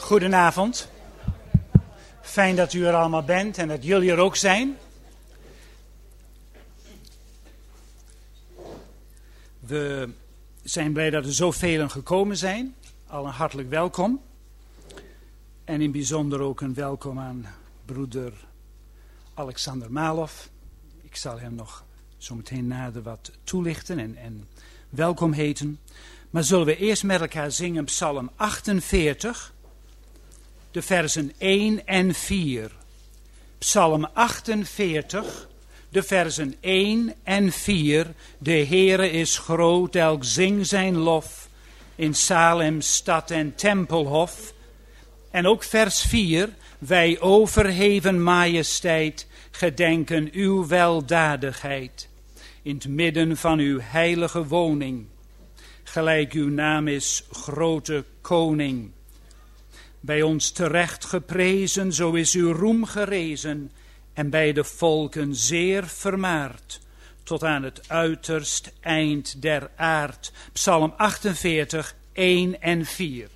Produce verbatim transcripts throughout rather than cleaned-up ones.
Goedenavond. Fijn dat u er allemaal bent en dat jullie er ook zijn. We zijn blij dat er zoveel gekomen zijn. Al een hartelijk welkom. En in het bijzonder ook een welkom aan broeder Alexander Maloff. Ik zal hem nog zo meteen nader wat toelichten en, en welkom heten. Maar zullen we eerst met elkaar zingen Psalm achtenveertig, de versen één en vier. Psalm achtenveertig, de versen één en vier. De Heere is groot, elk zing zijn lof, in Salem stad en tempelhof. En ook vers vier. Wij overheven majesteit, gedenken uw weldadigheid. In het midden van uw heilige woning, gelijk uw naam is, grote koning. Bij ons terecht geprezen, zo is uw roem gerezen, en bij de volken zeer vermaard, tot aan het uiterst eind der aard. Psalm achtenveertig, één en vier.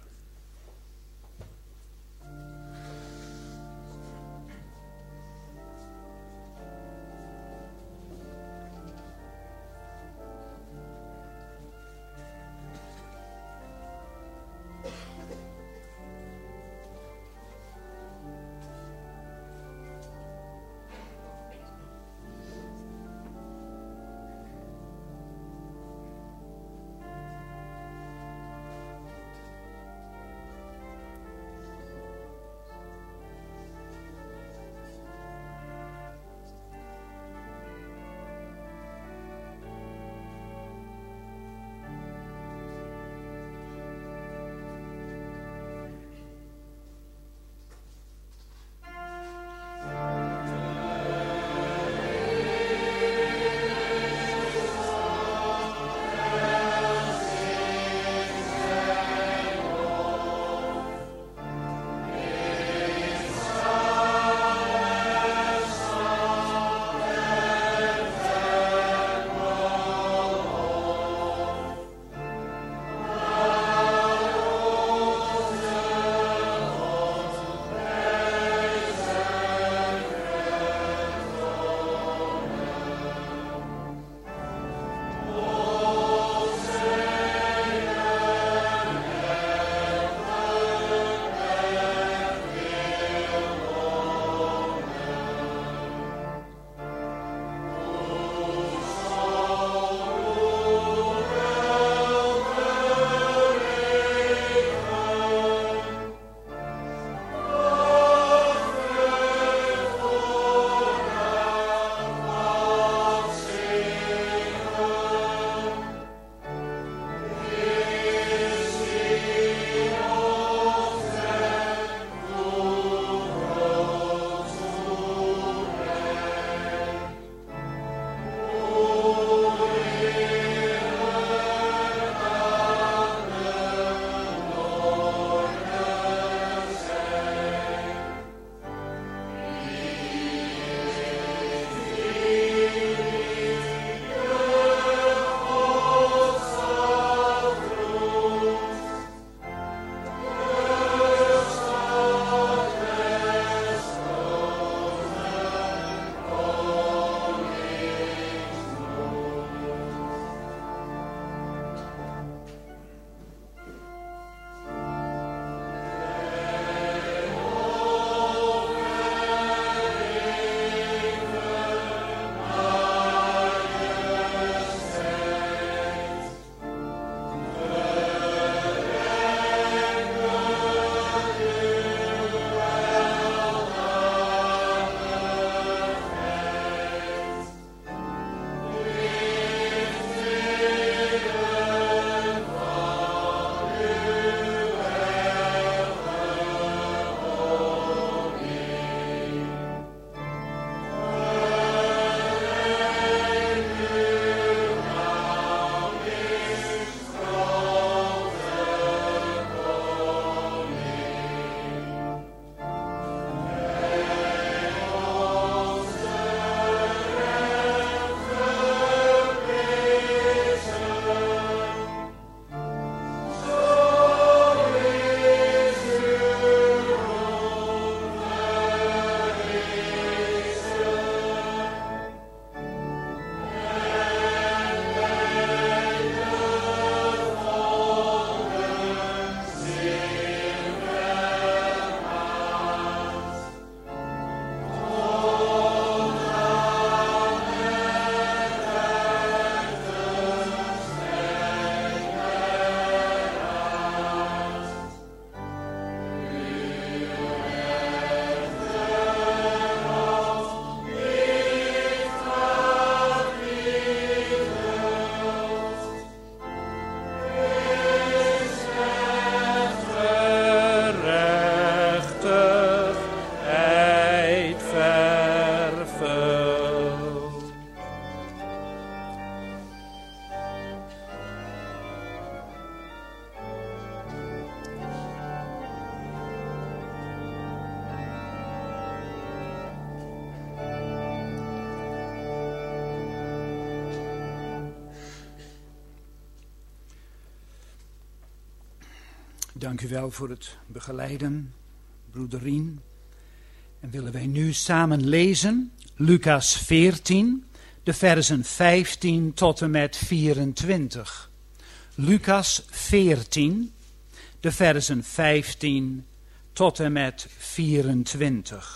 Dank u wel voor het begeleiden, broeder Rien. En willen wij nu samen lezen Lucas veertien, de versen vijftien tot en met vierentwintig. Lucas veertien, de versen vijftien tot en met vierentwintig.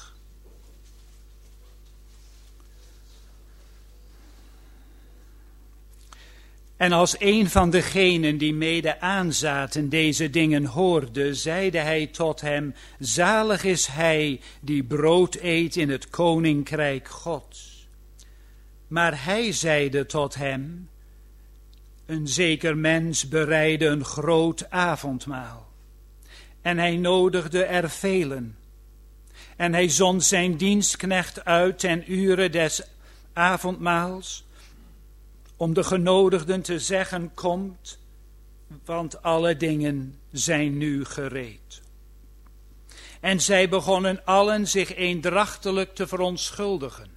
En als een van degenen die mede aanzaten deze dingen hoorde, zeide hij tot hem: zalig is hij die brood eet in het koninkrijk Gods. Maar hij zeide tot hem: een zeker mens bereidde een groot avondmaal. En hij nodigde er velen. En hij zond zijn dienstknecht uit ten ure des avondmaals, om de genodigden te zeggen: komt, want alle dingen zijn nu gereed. En zij begonnen allen zich eendrachtelijk te verontschuldigen.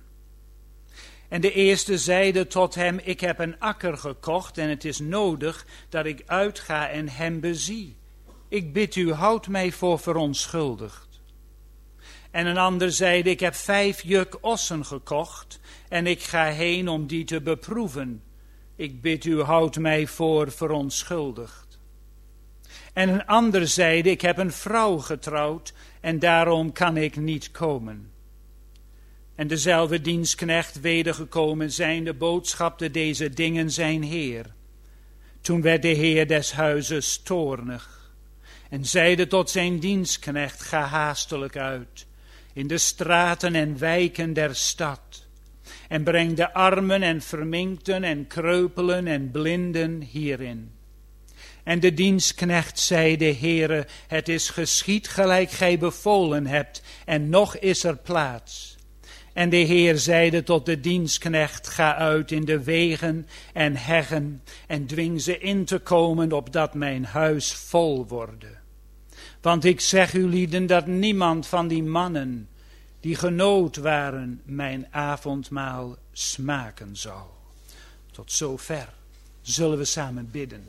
En de eerste zeide tot hem: ik heb een akker gekocht en het is nodig dat ik uitga en hem bezie. Ik bid u, houd mij voor verontschuldigd. En een ander zeide: ik heb vijf juk ossen gekocht en ik ga heen om die te beproeven. Ik bid u, houd mij voor verontschuldigd. En een ander zeide: ik heb een vrouw getrouwd en daarom kan ik niet komen. En dezelfde dienstknecht wedergekomen zijnde boodschapte deze dingen zijn heer. Toen werd de heer des huizes toornig en zeide tot zijn dienstknecht: ga haastelijk uit in de straten en wijken der stad en breng de armen en verminkten en kreupelen en blinden hierin. En de dienstknecht zeide: Heere, het is geschied gelijk gij bevolen hebt, en nog is er plaats. En de Heer zeide tot de dienstknecht: ga uit in de wegen en heggen en dwing ze in te komen, opdat mijn huis vol worde. Want ik zeg u lieden dat niemand van die mannen die genood waren mijn avondmaal smaken zou. Tot zover zullen we samen bidden.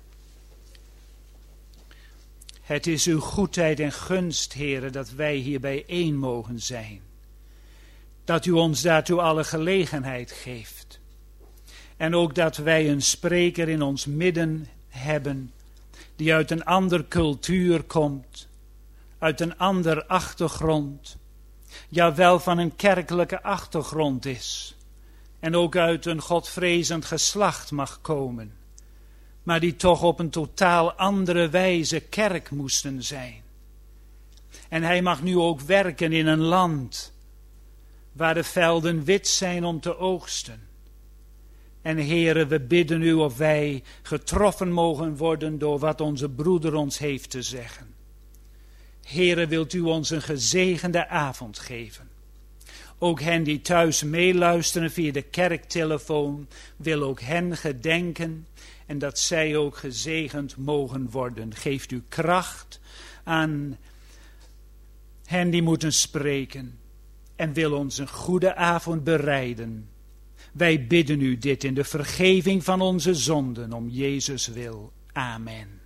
Het is uw goedheid en gunst, Heere, dat wij hier bijeen mogen zijn. Dat u ons daartoe alle gelegenheid geeft. En ook dat wij een spreker in ons midden hebben die uit een andere cultuur komt, uit een ander achtergrond, ja wel van een kerkelijke achtergrond is en ook uit een godvrezend geslacht mag komen, maar die toch op een totaal andere wijze kerk moesten zijn. En hij mag nu ook werken in een land waar de velden wit zijn om te oogsten. En Heere, we bidden u of wij getroffen mogen worden door wat onze broeder ons heeft te zeggen. Heere, wilt u ons een gezegende avond geven. Ook hen die thuis meeluisteren via de kerktelefoon, wil ook hen gedenken en dat zij ook gezegend mogen worden. Geeft u kracht aan hen die moeten spreken en wil ons een goede avond bereiden. Wij bidden u dit in de vergeving van onze zonden, om Jezus wil. Amen.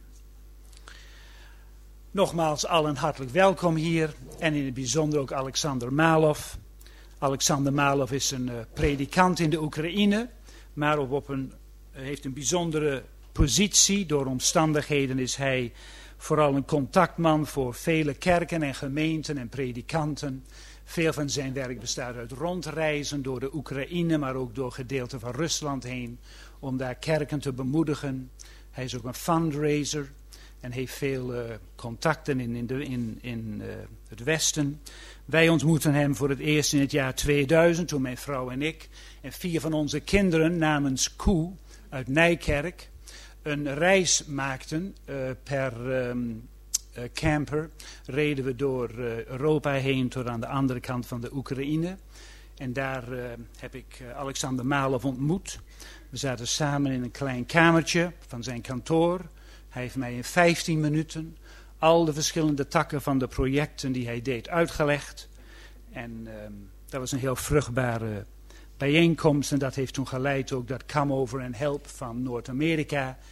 Nogmaals allen hartelijk welkom hier en in het bijzonder ook Alexander Malov. Alexander Malov is een uh, predikant in de Oekraïne, maar op, op een, uh, heeft een bijzondere positie. Door omstandigheden is hij vooral een contactman voor vele kerken en gemeenten en predikanten. Veel van zijn werk bestaat uit rondreizen door de Oekraïne, maar ook door gedeelten van Rusland heen, om daar kerken te bemoedigen. Hij is ook een fundraiser en heeft veel uh, contacten in, in, de, in, in uh, het Westen. Wij ontmoeten hem voor het eerst in het jaar tweeduizend, toen mijn vrouw en ik en vier van onze kinderen namens Koe uit Nijkerk een reis maakten uh, per um, uh, camper. Reden we door uh, Europa heen tot aan de andere kant van de Oekraïne. En daar uh, heb ik uh, Alexander Malov ontmoet. We zaten samen in een klein kamertje van zijn kantoor. Hij heeft mij in vijftien minuten al de verschillende takken van de projecten die hij deed uitgelegd. En um, dat was een heel vruchtbare bijeenkomst. En dat heeft toen geleid ook dat Come Over and Help van Noord-Amerika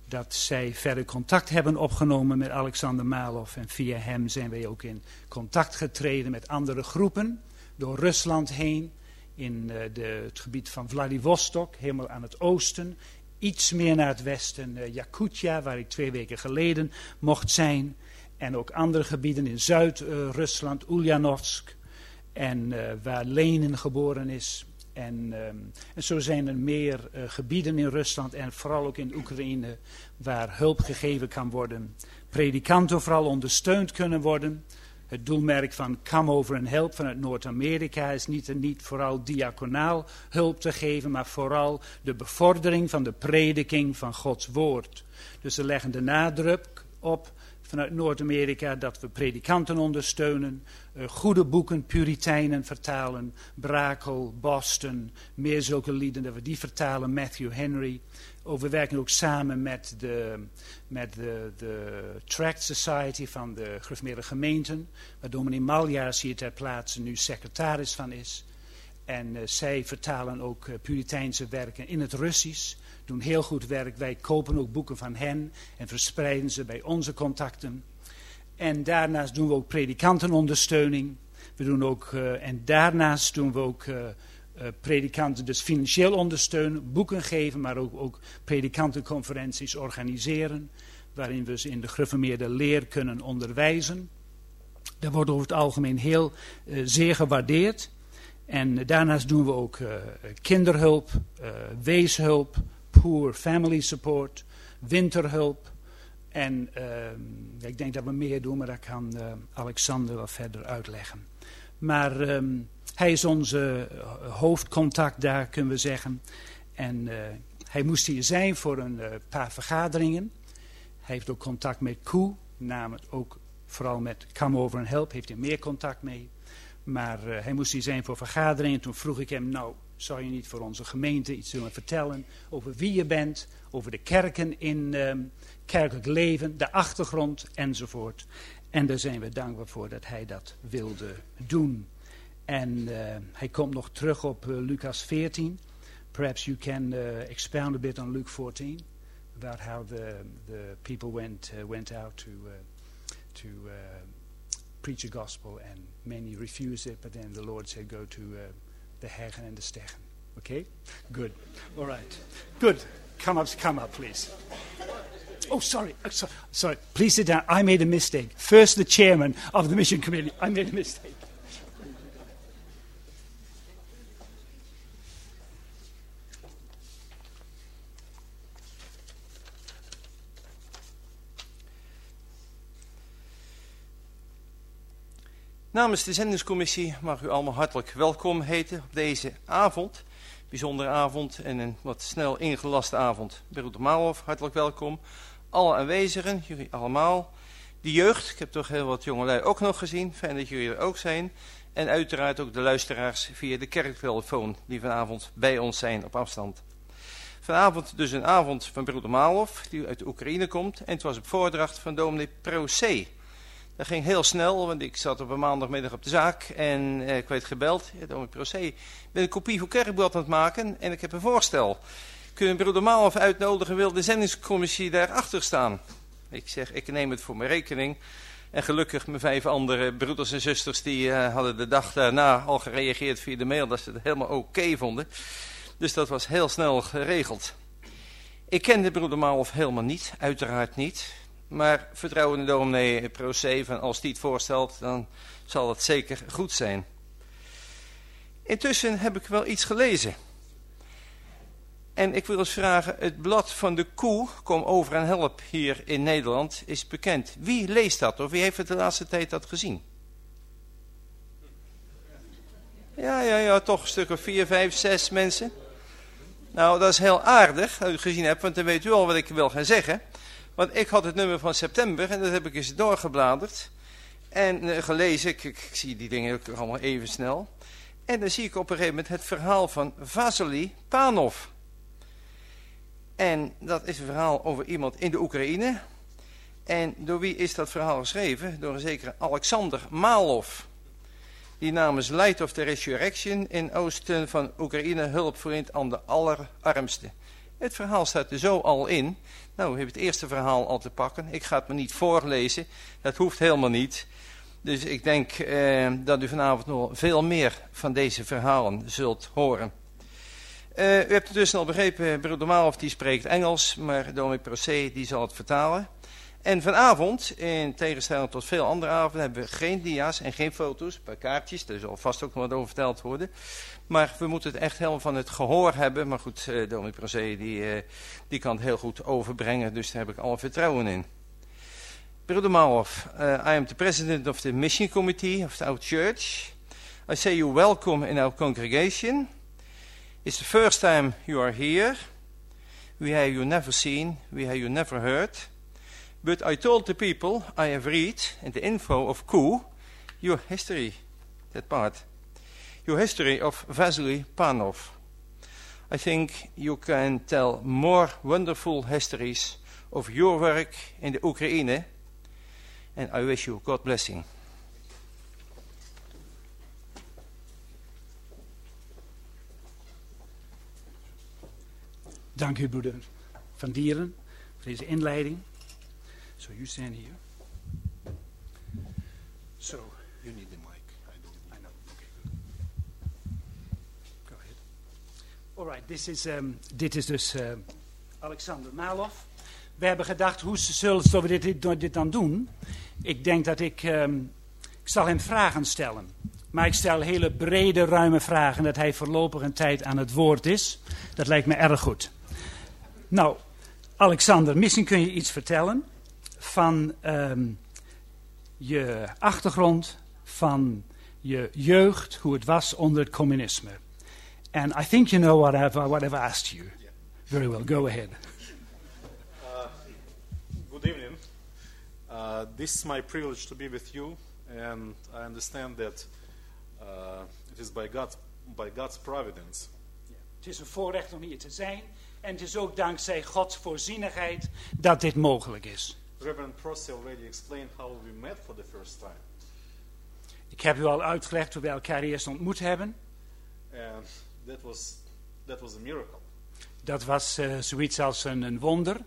dat zij verder contact hebben opgenomen met Alexander Malov. En via hem zijn wij ook in contact getreden met andere groepen door Rusland heen. In uh, de, het gebied van Vladivostok, helemaal aan het oosten. Iets meer naar het westen, uh, Yakutia, waar ik twee weken geleden mocht zijn. En ook andere gebieden in Zuid-Rusland, uh, Ulyanovsk. En uh, waar Lenin geboren is. En, um, en zo zijn er meer uh, gebieden in Rusland en vooral ook in Oekraïne waar hulp gegeven kan worden. Predikanten vooral ondersteund kunnen worden. Het doelmerk van Come Over and Help vanuit Noord-Amerika is niet en niet vooral diaconaal hulp te geven, maar vooral de bevordering van de prediking van Gods woord. Dus ze leggen de nadruk op vanuit Noord-Amerika dat we predikanten ondersteunen, uh, goede boeken, Puritijnen vertalen, Brakel, Boston, meer zulke lieden, dat we die vertalen, Matthew Henry. Oh, we werken ook samen met de, met de, de Tract Society van de gereformeerde gemeenten, waar dominee Maljaars hier ter plaatse nu secretaris van is. En uh, zij vertalen ook uh, Puriteinse werken in het Russisch, doen heel goed werk. Wij kopen ook boeken van hen en verspreiden ze bij onze contacten. En daarnaast doen we ook predikantenondersteuning. We doen ook, uh, en daarnaast doen we ook uh, uh, predikanten dus financieel ondersteunen, boeken geven, maar ook, ook predikantenconferenties organiseren, waarin we ze in de gereformeerde leer kunnen onderwijzen. Dat wordt over het algemeen heel uh, zeer gewaardeerd. En uh, daarnaast doen we ook uh, kinderhulp, uh, weeshulp, poor family support, winterhulp. En uh, ik denk dat we meer doen, maar dat kan uh, Alexander wel verder uitleggen. Maar um, hij is onze uh, hoofdcontact daar, kunnen we zeggen. En uh, hij moest hier zijn voor een uh, paar vergaderingen. Hij heeft ook contact met Koe, namelijk ook vooral met Come Over and Help, heeft hij meer contact mee. Maar uh, hij moest hier zijn voor vergaderingen. Toen vroeg ik hem, nou, zou je niet voor onze gemeente iets willen vertellen over wie je bent, over de kerken in um, kerkelijk leven, de achtergrond enzovoort. En daar zijn we dankbaar voor dat hij dat wilde doen. En uh, hij komt nog terug op uh, Lucas veertien. Perhaps you can uh, expound a bit on Luke fourteen. About how the, the people went, uh, went out to, uh, to uh, preach the gospel and many refused it. But then the Lord said go to uh, the Hegen and the Stegen. Okay? Good. All right. Good. Come up, come up, please. Oh, sorry. Oh, sorry. Sorry. Please sit down. I made a mistake. First, the chairman of the mission committee. I made a mistake. Namens de zendingscommissie mag u allemaal hartelijk welkom heten op deze avond. Bijzondere avond en een wat snel ingelaste avond. Broeder Malov, hartelijk welkom. Alle aanwezigen, jullie allemaal. De jeugd, ik heb toch heel wat jongelui ook nog gezien. Fijn dat jullie er ook zijn. En uiteraard ook de luisteraars via de kerktelefoon die vanavond bij ons zijn op afstand. Vanavond dus een avond van broeder Malov, die uit de Oekraïne komt. En het was op voordracht van dominee Procé. Dat ging heel snel, want ik zat op een maandagmiddag op de zaak en eh, ik werd gebeld. Ja, dominee Procé, ik ben een kopie voor Kerkblad aan het maken en ik heb een voorstel. Kunnen broeder Malov uitnodigen, wil de zendingscommissie daarachter staan? Ik zeg, ik neem het voor mijn rekening. En gelukkig mijn vijf andere broeders en zusters die uh, hadden de dag daarna al gereageerd via de mail dat ze het helemaal oké okay vonden. Dus dat was heel snel geregeld. Ik kende broeder Malov helemaal niet, uiteraard niet. Maar vertrouwen in de dominee Procé van als die het voorstelt, dan zal het zeker goed zijn. Intussen heb ik wel iets gelezen. En ik wil eens vragen, het blad van de Koe, Kom Over en Help hier in Nederland, is bekend. Wie leest dat of wie heeft het de laatste tijd dat gezien? Ja, ja, ja, toch een stuk of vier, vijf, zes mensen. Nou, dat is heel aardig dat u het gezien hebt, want dan weet u al wat ik wil gaan zeggen. Want ik had het nummer van september en dat heb ik eens doorgebladerd. En uh, gelezen, ik, ik, ik zie die dingen ook allemaal even snel. En dan zie ik op een gegeven moment het verhaal van Vasily Panov. En dat is een verhaal over iemand in de Oekraïne. En door wie is dat verhaal geschreven? Door een zekere Alexander Malov. Die namens Light of the Resurrection in oosten van Oekraïne hulp verleent aan de allerarmsten. Het verhaal staat er zo al in. Nou, we hebben het eerste verhaal al te pakken. Ik ga het me niet voorlezen. Dat hoeft helemaal niet. Dus ik denk eh, dat u vanavond nog veel meer van deze verhalen zult horen. Uh, u hebt het dus al begrepen, broeder Maalhoff die spreekt Engels, maar dominee Procé die zal het vertalen. En vanavond, in tegenstelling tot veel andere avonden, hebben we geen dia's en geen foto's, een paar kaartjes, daar zal vast ook nog wat over verteld worden. Maar we moeten het echt helemaal van het gehoor hebben. Maar goed, uh, dominee Procé die, uh, die kan het heel goed overbrengen, dus daar heb ik alle vertrouwen in. Broeder Maalhoff, uh, I am the president of the mission committee of our church. I say you welcome in our congregation. It's the first time you are here. We have you never seen, we have you never heard. But I told the people I have read in the info of K U, your history, that part, your history of Vasily Panov. I think you can tell more wonderful histories of your work in the Ukraine. And I wish you God blessing. Dank u, broeder Van Dieren, voor deze inleiding. So you stand here. So You need the mic. I don't need I know. Okay, good. Go ahead. All right. This is um, dit is dus uh, Alexander Maalhoff. We hebben gedacht, hoe zullen we dit, dit, dit dan doen? Ik denk dat ik, um, ik zal hem vragen stellen. Maar ik stel hele brede, ruime vragen, dat hij voorlopig een tijd aan het woord is. Dat lijkt me erg goed. Nou, Alexander, misschien kun je iets vertellen van um, je achtergrond, van je jeugd, hoe het was onder het communisme. And I think you know what I've, what I've asked you. Yeah. Very well, go ahead. Uh, good evening. Uh, this is my privilege to be with you, and I understand that uh, it is by God's, by God's providence. Ja, het is een voorrecht om hier te zijn. En het is ook dankzij Gods voorzienigheid dat dit mogelijk is. Reverend Prosy already explained how we met for the first time. Ik heb u al uitgelegd hoe we elkaar eerst ontmoet hebben. And that was, that was a miracle. Dat was uh, zoiets als een, een wonder.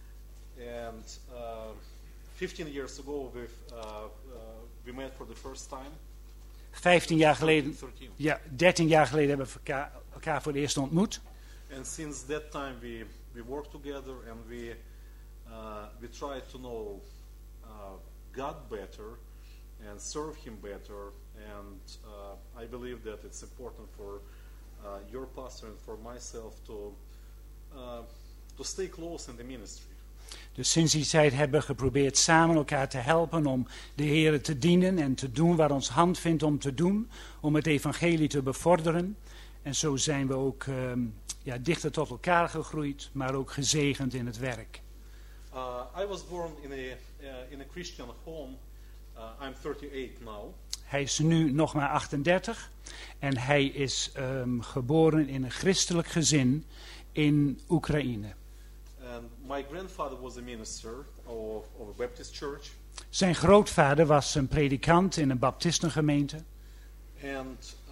And uh, fifteen years ago we've, uh, uh, we met for the first time. Vijftien jaar geleden, thirteen. ja, dertien jaar geleden hebben we elkaar, elkaar voor het eerst ontmoet. And since that time we, we work together and we, uh, we try to know uh, God better and serve Him better. And uh, I believe that it's important for uh, your pastor and for myself to, uh, to stay close in the ministry. Dus sinds die tijd hebben we geprobeerd samen elkaar te helpen om de Heer te dienen en te doen wat ons hand vindt om te doen, om het evangelie te bevorderen. En zo zijn we ook um, ja, dichter tot elkaar gegroeid, maar ook gezegend in het werk. Uh, I was born in a, uh, in a Christian home. Uh, I'm thirty-eight now. Hij is nu nog maar achtendertig en hij is um, geboren in een christelijk gezin in Oekraïne. And my grandfather was a minister of, of a Baptist church. Zijn grootvader was een predikant in een baptistengemeente. And uh,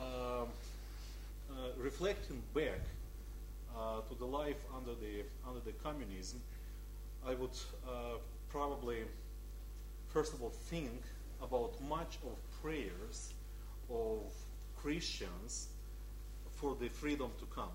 uh, reflecting back uh, to the life under the under the communism, I would uh, probably first of all think about much of prayers of Christians for the freedom to come.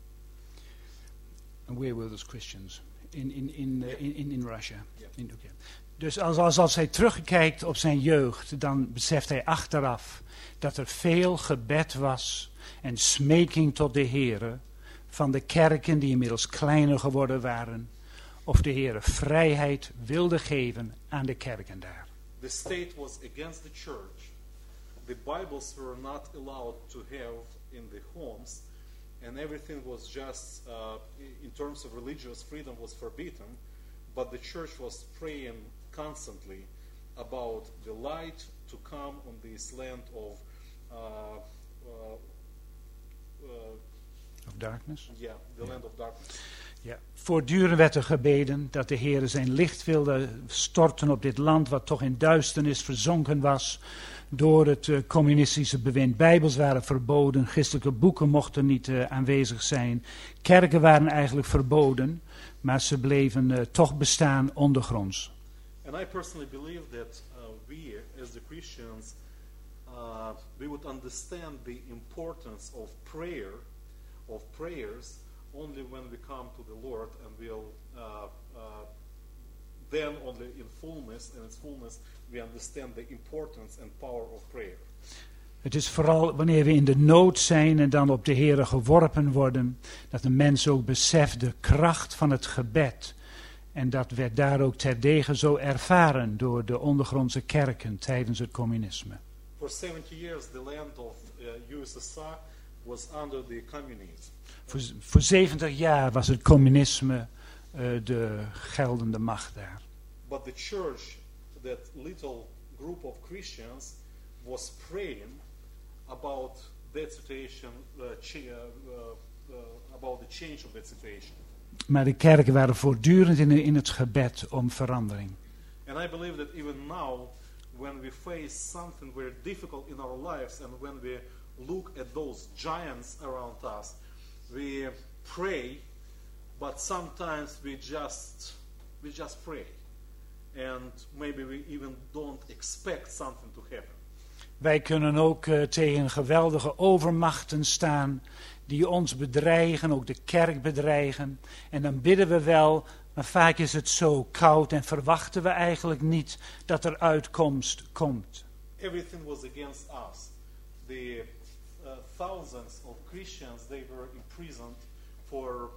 And where were those Christians? In, in, in, uh, in, in, in Russia. Yeah. In, okay. Dus als, als, als hij terugkijkt op zijn jeugd, dan beseft hij achteraf dat er veel gebed was en smeking tot de Heere van de kerken die inmiddels kleiner geworden waren, of de Heere vrijheid wilde geven aan de kerken daar. The state was against the church. The Bibles were not allowed to have in the homes, and everything was just, uh, in terms of religious freedom, was forbidden. But the church was praying constantly about the light to come on this land of, uh, uh, uh, Of darkness? yeah, the Yeah. land of darkness. Ja, voortdurend werd er gebeden dat de Heer zijn licht wilde storten op dit land wat toch in duisternis verzonken was door het uh, communistische bewind. Bijbels waren verboden, christelijke boeken mochten niet uh, aanwezig zijn. Kerken waren eigenlijk verboden, maar ze bleven uh, toch bestaan ondergronds. And I personally believe that uh, we, as the Christians, uh, we would understand the importance of prayer, of prayers, only when we come to the Lord, and we'll uh, uh, then only in fullness, and its fullness, we understand the importance and power of prayer. Het is vooral wanneer we in de nood zijn en dan op de Heere geworpen worden, dat de mens ook beseft de kracht van het gebed. En dat werd daar ook terdege zo ervaren door de ondergrondse kerken tijdens het communisme. For seventy years, the land of uh, U S S R was under the communism. Voor, voor zeventig jaar was het communisme uh, de geldende macht daar. But the church, that little group of Christians, was praying about that situation, uh, ch- uh, uh, about the change of that situation. Maar de kerken waren voortdurend in, in het gebed om verandering. And I believe that even now, when we face something very difficult in our lives, and when we look at those giants around us, we pray, but sometimes we just we just pray, and maybe we even don't expect something to happen. Wij kunnen ook uh, tegen geweldige overmachten staan die ons bedreigen, ook de kerk bedreigen. En dan bidden we wel, maar vaak is het zo koud en verwachten we eigenlijk niet dat er uitkomst komt. Everything was against us. The uh, thousands of Christians, they were imprisoned for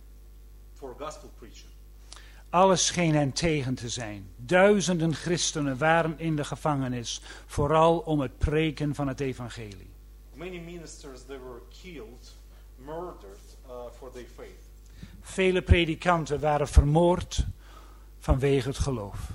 for gospel preaching. Alles scheen hen tegen te zijn. Duizenden christenen waren in de gevangenis, vooral om het preken van het evangelie. Many ministers, they were killed, murdered uh, for their faith. Vele predikanten waren vermoord vanwege het geloof.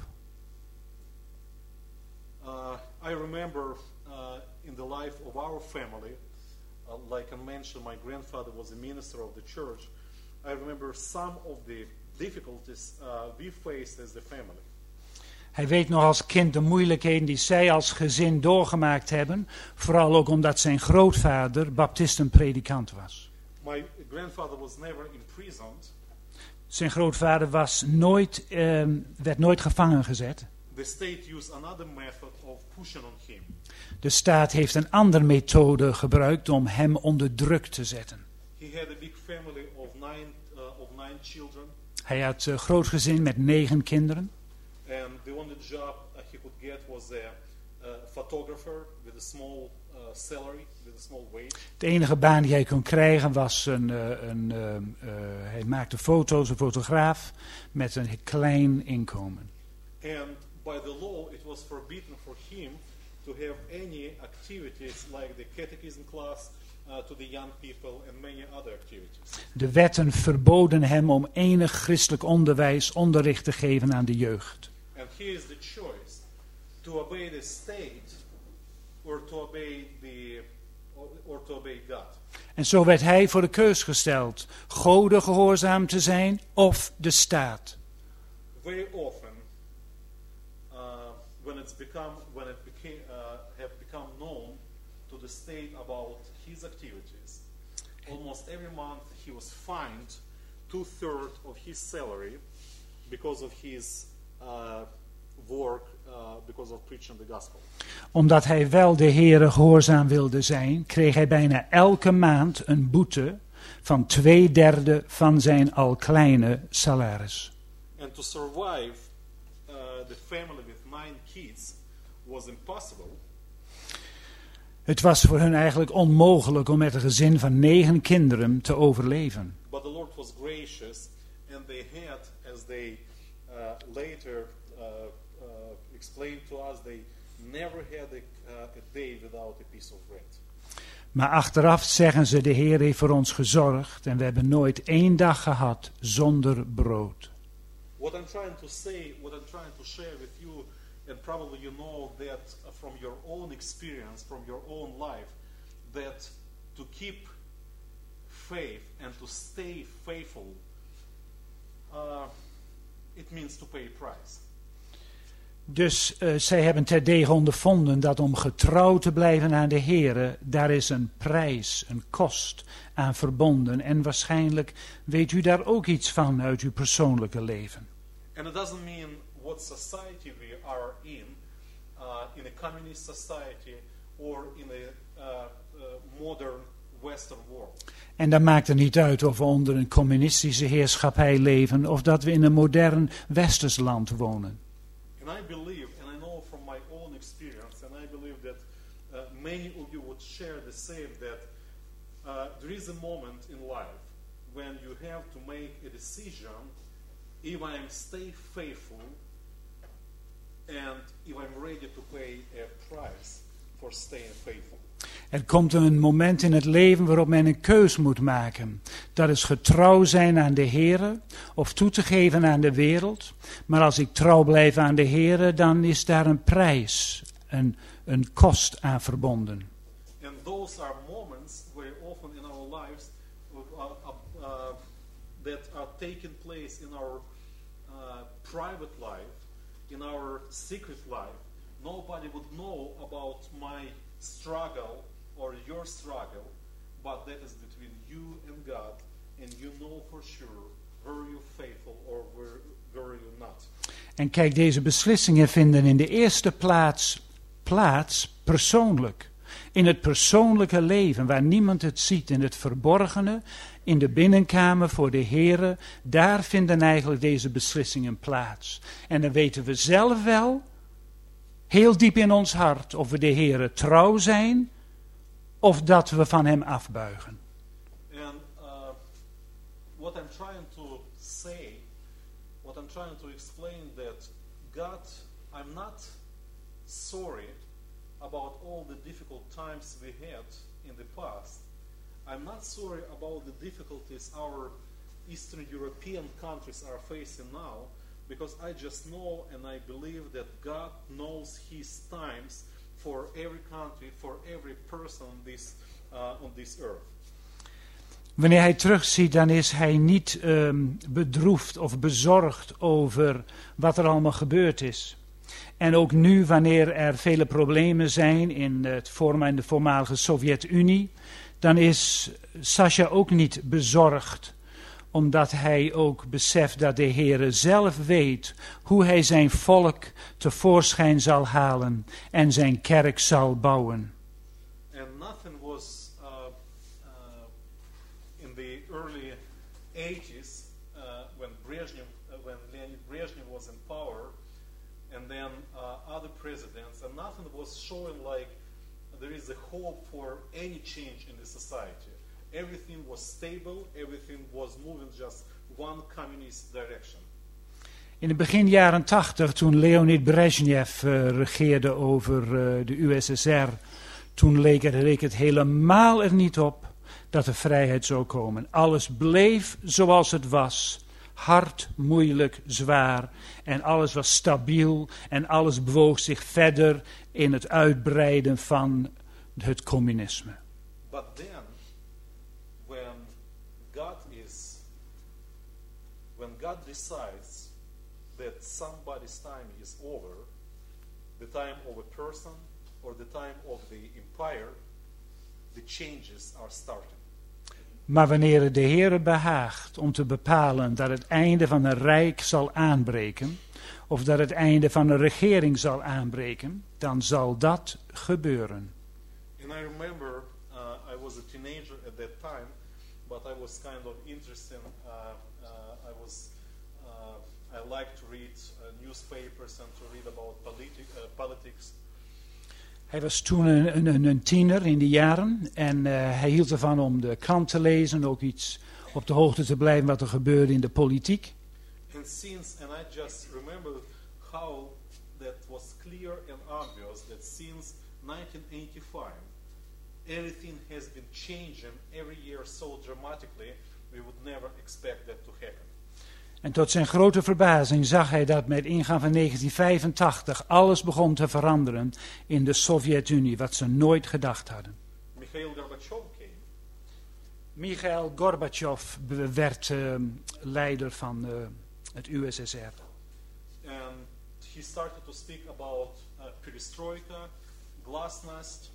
Uh, I remember uh, in the life of our family, uh, like I mentioned, my grandfather was a minister of the church. I remember some of the difficulties uh, we faced as the family. Hij weet nog als kind de moeilijkheden die zij als gezin doorgemaakt hebben. Vooral ook omdat zijn grootvader baptistenpredikant was. My grandfather was never imprisoned. Zijn grootvader was nooit, eh, werd nooit gevangen gezet. The state used another method of pushing on him. De staat heeft een andere methode gebruikt om hem onder druk te zetten. He had a big family of nine, uh, of nine children. Hij had een groot gezin met negen kinderen. And the only job uh, he could get was a, a photographer with a small uh, salary, with a small wage. De enige baan die hij kon krijgen was een, uh, een uh, uh, hij maakte foto's, een fotograaf met een klein inkomen. And by the law, it was forbidden for him to have any activities like the catechism class uh, to the young people and many other activities. De wetten verboden hem om enig christelijk onderwijs, onderricht te geven aan de jeugd. And here is the choice: to obey the state, or to obey the, or, or to obey God. En zo werd hij voor de keus gesteld: Gode gehoorzaam te zijn of de staat. Very often, uh, when it's become, when it became, uh, have become known to the state about his activities, almost every month he was fined two thirds of his salary because of his uh, work, uh, because of preaching the gospel. Omdat hij wel de Heere gehoorzaam wilde zijn, kreeg hij bijna elke maand een boete van twee derde van zijn al kleine salaris. And to survive, uh, the family with nine kids was impossible. Het was voor hen eigenlijk onmogelijk om met een gezin van negen kinderen te overleven. But the Lord was gracious, and they had, as they uh, later uh, uh, explained to us, they never had a, uh, a day without a piece of bread. Maar achteraf zeggen ze, de Heer heeft voor ons gezorgd en we hebben nooit één dag gehad zonder brood. What I'm trying to say, what I'm trying to share with you, and probably you know that from your own experience, from your own life, that to keep faith and to stay faithful uh, it means to pay a price. Dus uh, zij hebben terdege ondervonden dat om getrouw te blijven aan de Heere, daar is een prijs, een kost aan verbonden. En waarschijnlijk weet u daar ook iets van uit uw persoonlijke leven. And it doesn't mean what society we are in, uh, in a communist society or in a uh, uh, modern Western world. En dan maakt het niet uit of we onder een communistische heerschappij leven of dat we in een modern westers land wonen. And I believe, and I know from my own experience, and I believe that uh, many of you would share the same, that uh, there is a moment in life when you have to make a decision if I'm stay faithful and if I'm ready to pay a price for staying faithful. Er komt een moment in het leven waarop men een keus moet maken. Dat is getrouw zijn aan de Heere of toe te geven aan de wereld. Maar als ik trouw blijf aan de Heere, dan is daar een prijs, een, een kost aan verbonden. And those are moments very often in our lives uh, uh, uh, that are taking place in our uh, private life, in our secret life. Nobody would know about my struggle or your struggle, but that is between you and God, and you know for sure were you faithful or were, were you not. En kijk, deze beslissingen vinden in de eerste plaats plaats persoonlijk. In het persoonlijke leven, waar niemand het ziet, in het verborgene, in de binnenkamer voor de Heere, daar vinden eigenlijk deze beslissingen plaats. En dan weten we zelf wel, heel diep in ons hart, of we de Heere trouw zijn, of dat we van hem afbuigen. And uh, what I'm trying to say, what I'm trying to explain, that God, I'm not sorry about all the difficult times we had in the past. I'm not sorry about the difficulties our Eastern European countries are facing now, because I just know and I believe that God knows His times for every country, for every person on this, uh, on this earth. Wanneer hij terugziet, dan is hij niet um, bedroefd of bezorgd over wat er allemaal gebeurd is. En ook nu, wanneer er vele problemen zijn in, het voorma- in de voormalige Sovjet-Unie, dan is Sascha ook niet bezorgd, omdat hij ook beseft dat de Heere zelf weet hoe hij zijn volk tevoorschijn zal halen en zijn kerk zal bouwen. And nothing was uh, uh, in the early eighties uh, when Brezhnev, uh, when Leonid Brezhnev was in power, and then uh, other presidents, and nothing was showing like there is a hope for any change in the society. Everything was stable, everything was moving just one communist direction. In het begin jaren tachtig, toen Leonid Brezhnev uh, regeerde over uh, de U S S R, toen leek het, leek het helemaal er niet op dat er vrijheid zou komen. Alles bleef zoals het was. Hard, moeilijk, zwaar. En alles was stabiel en alles bewoog zich verder in het uitbreiden van het communisme. But then, when God is, when God decides that somebody's time is over, the time of a person or the time of the empire, the changes are starting. Maar wanneer het de Heere behaagt om te bepalen dat het einde van een rijk zal aanbreken, of dat het einde van een regering zal aanbreken, dan zal dat gebeuren. And I remember uh, I was a teenager at that time, but I was kind of interested. Uh, uh, I was uh, I liked to read uh, newspapers and to read about politi- uh, politics. Hij was toen een, een, een tiener in die jaren en uh, hij hield ervan om de krant te lezen, ook iets op de hoogte te blijven wat er gebeurde in de politiek. And since, and I just remember how that was clear and obvious that since nineteen eighty-five, everything has been changing every year so dramatically, we would never expect that to happen. En tot zijn grote verbazing zag hij dat met ingang van negentien vijfentachtig alles begon te veranderen in de Sovjet-Unie, wat ze nooit gedacht hadden. Mikhail Gorbachev came. Michail Gorbachev be- werd uh, leider van uh, het U S S R. And he started to speak about uh, perestroika, glasnost.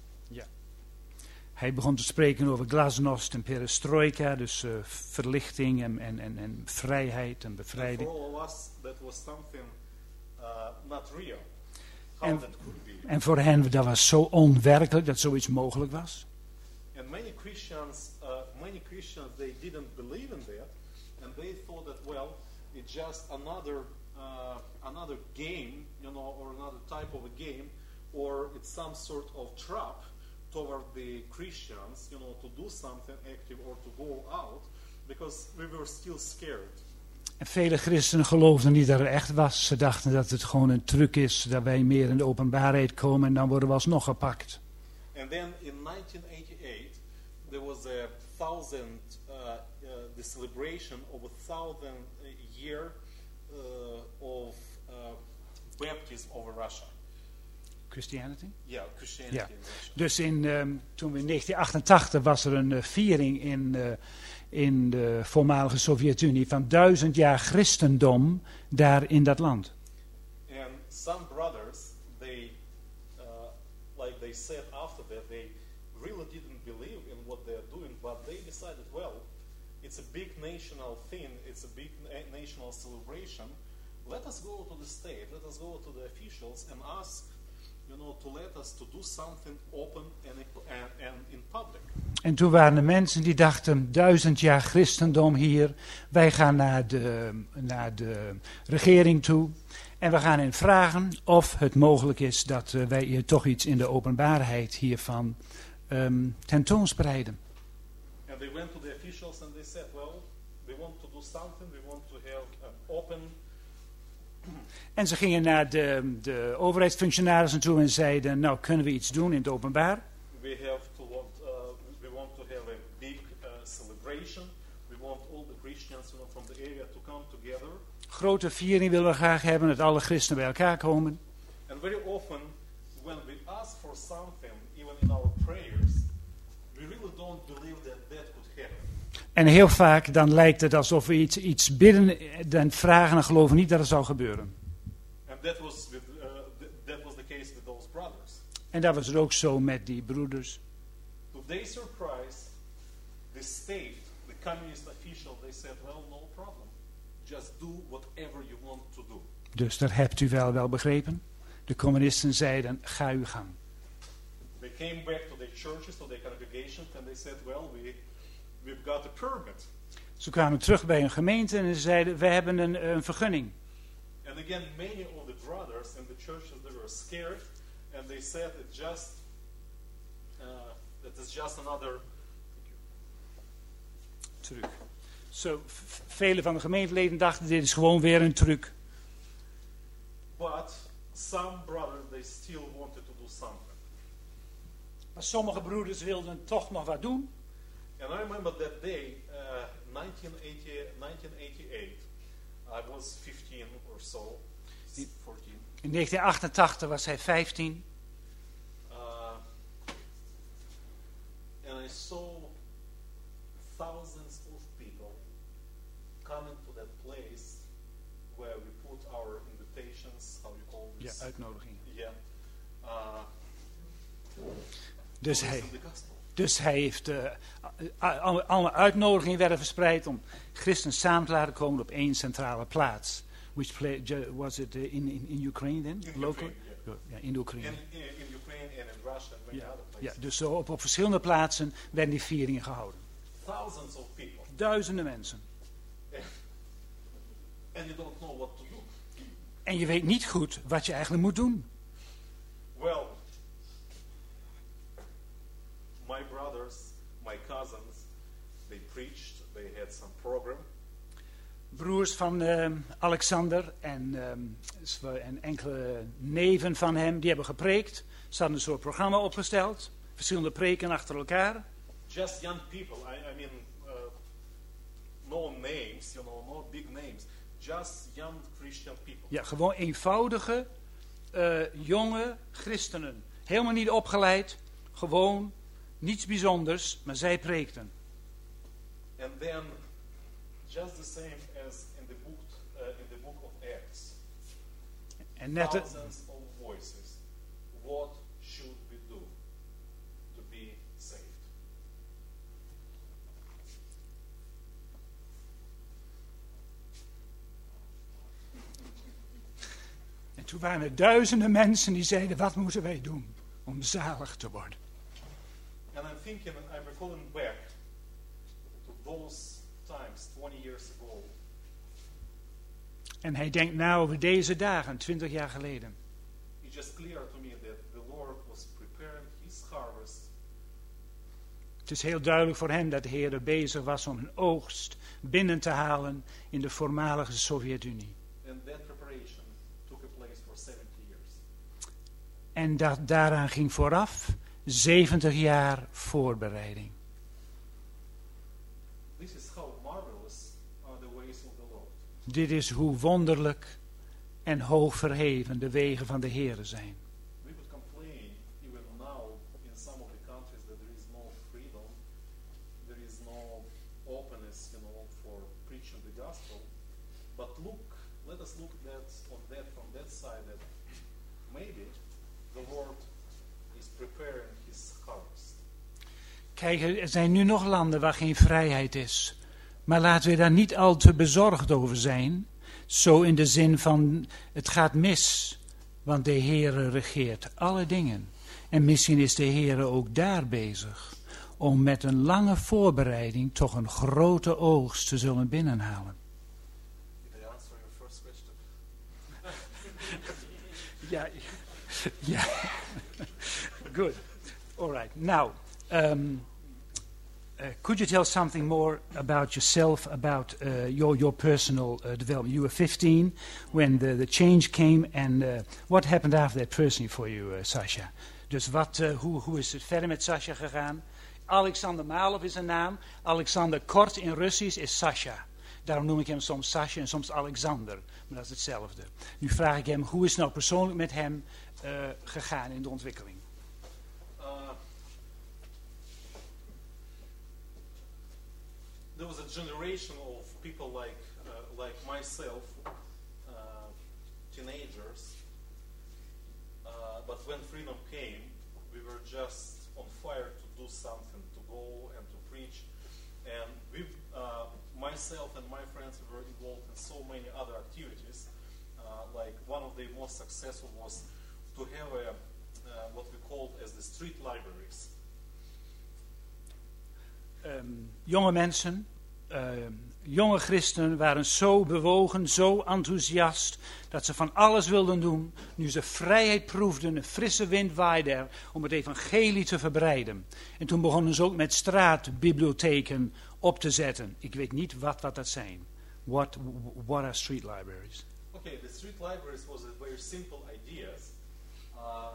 Hij begon te spreken over glasnost en perestroika, dus uh, verlichting en, en, en, en vrijheid en And bevrijding. for all of us, that was something uh, not real. How En, that could be. en voor hen, dat was zo onwerkelijk dat zoiets mogelijk was. And many Christians, uh, many Christians, they didn't believe in that, and they thought that, well, it's just another, uh, another game, you know, or another type of a game, or it's some sort of trap toward the Christians, you know, to do something active or to go out, because we were still scared. En vele christenen geloofden niet dat het echt was. Ze dachten dat het gewoon een truc is, dat wij meer in de openbaarheid komen en dan worden we alsnog gepakt. And then in nineteen eighty-eight, there was a thousand, uh, uh, the celebration of a thousand year uh, of uh, baptism over Russia. Christianity? Yeah, Christianity Ja. in Russia. Dus in, um, toen we in negentien achtentachtig was er een uh, viering in, uh, in de voormalige Sovjet-Unie van duizend jaar christendom daar in dat land. And some brothers, they, uh, like they said after that, they really didn't believe in what they're doing, but they decided, well, it's a big national thing, it's a big na- national celebration. Let us go to the state, let us go to the officials and ask, you know, to let us to do something open and, and, and in public. En toen waren er mensen die dachten, duizend jaar christendom hier, wij gaan naar de, naar de regering toe en we gaan hen vragen of het mogelijk is dat uh, wij hier toch iets in de openbaarheid hiervan um, tentoonspreiden. And they went to the officials and they said, well, we want to do something, we want to have an open. En ze gingen naar de, de overheidsfunctionarissen toe en zeiden, nou kunnen we iets doen in het openbaar? We have to want, uh, we want to have a big uh, celebration. We want all the Christians, you know, from the area to come together. Grote viering willen we graag hebben, dat alle christenen bij elkaar komen. And very often, when we ask for something, even in our prayers, we really don't believe that that could happen. En heel vaak dan lijkt het alsof we iets, iets bidden en vragen en geloven niet dat het zal gebeuren. And that was with, uh, th- that was the case with those brothers. En dat was het ook zo met die broeders. To their surprise, the state, the communist official, they said, well, no problem. Just do whatever you want to do. Dus dat hebt u wel wel begrepen. De communisten zeiden, ga uw gang. They came back to their churches, to their congregations, and they said, well, we, we've got a permit. Ze kwamen terug bij hun gemeente en ze zeiden, we hebben een, een vergunning. And again, many of the brothers in the churches, they were scared, and they said it just, uh, that is just another. Truc. Zo, v- vele van de gemeenteleden dachten, dit is gewoon weer een truc. But some brothers, they still wanted to do something. Maar sommige broeders wilden toch nog wat doen. And I remember that day, uh, nineteen eighty, nineteen eighty-eight, I was fifteen or so, fourteen. In negentien achtentachtig was hij vijftien. Uh, and I saw thousands of people coming to that place where we put our invitations, how you call Ja, this? uitnodiging. Yeah. Uh, Dus to hij, listen the gospel. dus hij heeft uh, alle, alle uitnodigingen werden verspreid om christenen samen te laten komen op één centrale plaats. Which play, ju- was it uh, in, in, in Ukraine then? In Local? Ukraine, yeah. Ja, in de Oekraïne. In, in, in Ukraine and in Russia and many Ja, other ja, places. dus zo op, op verschillende plaatsen werden die vieringen gehouden. Thousands of people. Duizenden mensen. And you don't know what to do. En je weet niet goed wat je eigenlijk moet doen. Well, my brothers, my cousins, they preached, they had some program. Broers van uh, Alexander en, um, en enkele neven van hem, die hebben gepreekt. Ze hadden een soort programma opgesteld. Verschillende preken achter elkaar. Just young people, I, I mean, uh, no names, you know, no big names. Just young Christian people. Ja, gewoon eenvoudige, uh, jonge christenen. Helemaal niet opgeleid. Gewoon niets bijzonders, maar zij preekten. And then, just the same as in the book, uh, in the book of Acts, En net, thousands of voices. What should we do to be saved? en toen waren er duizenden mensen die zeiden, wat moeten wij doen om zalig te worden? And I'm thinking, I'm recalling back to those times, twenty years ago. En hij denkt nou over deze dagen, twintig jaar geleden. It's just clear to me that the Lord was preparing His harvest. Het is heel duidelijk voor hem dat de Heer bezig was om een oogst binnen te halen in de voormalige Sovjet-Unie. And that preparation took a place for seventy years. En dat, daaraan ging vooraf zeventig jaar voorbereiding. This is how marvelous are the ways of the Lord. Dit is hoe wonderlijk en hoog verheven de wegen van de Heer zijn. We would complain even now in some of the countries that there is no freedom, there is no openness, you know, for preaching the gospel. But look, let us look that on that from that side that maybe the Lord is preparing His harvest. Kijk, er zijn nu nog landen waar geen vrijheid is. Maar laten we daar niet al te bezorgd over zijn. Zo in de zin van, het gaat mis. Want de Heere regeert alle dingen. En misschien is de Heere ook daar bezig. Om met een lange voorbereiding toch een grote oogst te zullen binnenhalen. Did I answer your first question? Ja, ja. Good. All right. Now, um, uh, could you tell something more about yourself, about uh, your your personal uh, development? You were fifteen when the, the change came, and uh, what happened after that personally for you, uh, Sasha? Dus wat, uh, hoe, hoe is het verder met Sasha gegaan? Alexander Malov is een naam. Alexander Kort in Russisch is Sasha. Daarom noem ik hem soms Sasha en soms Alexander. Maar dat is hetzelfde. Nu vraag ik hem, hoe is het nou persoonlijk met hem uh, gegaan in de ontwikkeling? Uh, there was a generation of people like uh, like myself, uh, teenagers. Uh, but when freedom came, we were just on fire to do something, to go and to preach. And we, uh, myself and my friends, were involved in so many other activities. Uh, like one of the most successful was to have a uh, what we called as the street libraries. Um, jonge mensen, um, jonge christenen waren zo bewogen, zo enthousiast, dat ze van alles wilden doen. Nu ze vrijheid proefden, een frisse wind waaide er om het evangelie te verbreiden. En toen begonnen ze ook met straatbibliotheken op te zetten. Ik weet niet wat, wat dat zijn. What, what are street libraries? Okay, the street libraries was a very simple ideas. Uh,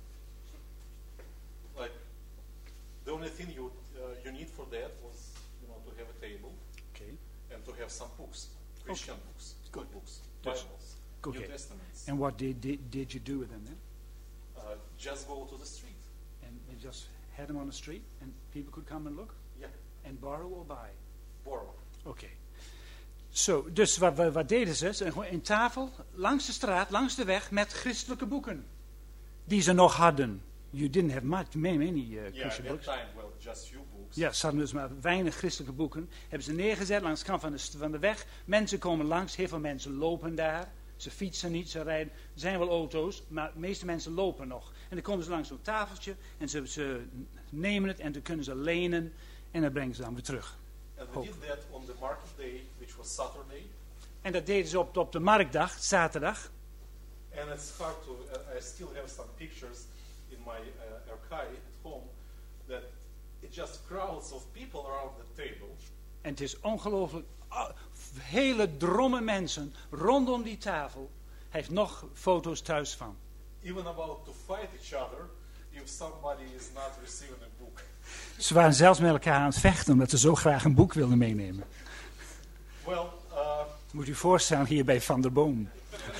like the only thing you uh, you need for that was you know to have a table Okay. and to have some books, Christian Okay. books, Good. good books, Yes. Bibles, Okay. New Testaments. And what did, did, did you do with them then? Uh, just go to the street. And you just had them on the street and people could come and look? Yeah, And borrow or buy? borrow. Oké. Zo, dus wat, wat, wat deden ze? Ze gewoon een tafel langs de straat, langs de weg met christelijke boeken. Die ze nog hadden. You didn't have much, many, many uh, Yeah, at Christian that books. time, well, just few books. Ja, ze hadden dus maar weinig christelijke boeken. Hebben ze neergezet langs de kant van de, st- van de weg. Mensen komen langs, heel veel mensen lopen daar. Ze fietsen niet, ze rijden. Er zijn wel auto's, maar de meeste mensen lopen nog. En dan komen ze langs zo'n tafeltje en ze, ze nemen het en dan kunnen ze lenen. En dan brengen ze dan weer terug. And we Hope. did that on the market day, which was Saturday. En dat deden ze op, op de marktdag, zaterdag. And it's hard to, uh, I still have some pictures in my uh, archive at home, that it just crowds of people around the table. En het is ongelooflijk, ah, hele drommen mensen rondom die tafel. Hij heeft nog foto's thuis van. Even about to fight each other if somebody is not receiving a book. Ze waren zelfs met elkaar aan het vechten omdat ze zo graag een boek wilden meenemen. Well, uh, Moet u voorstellen hier bij Van der Boom.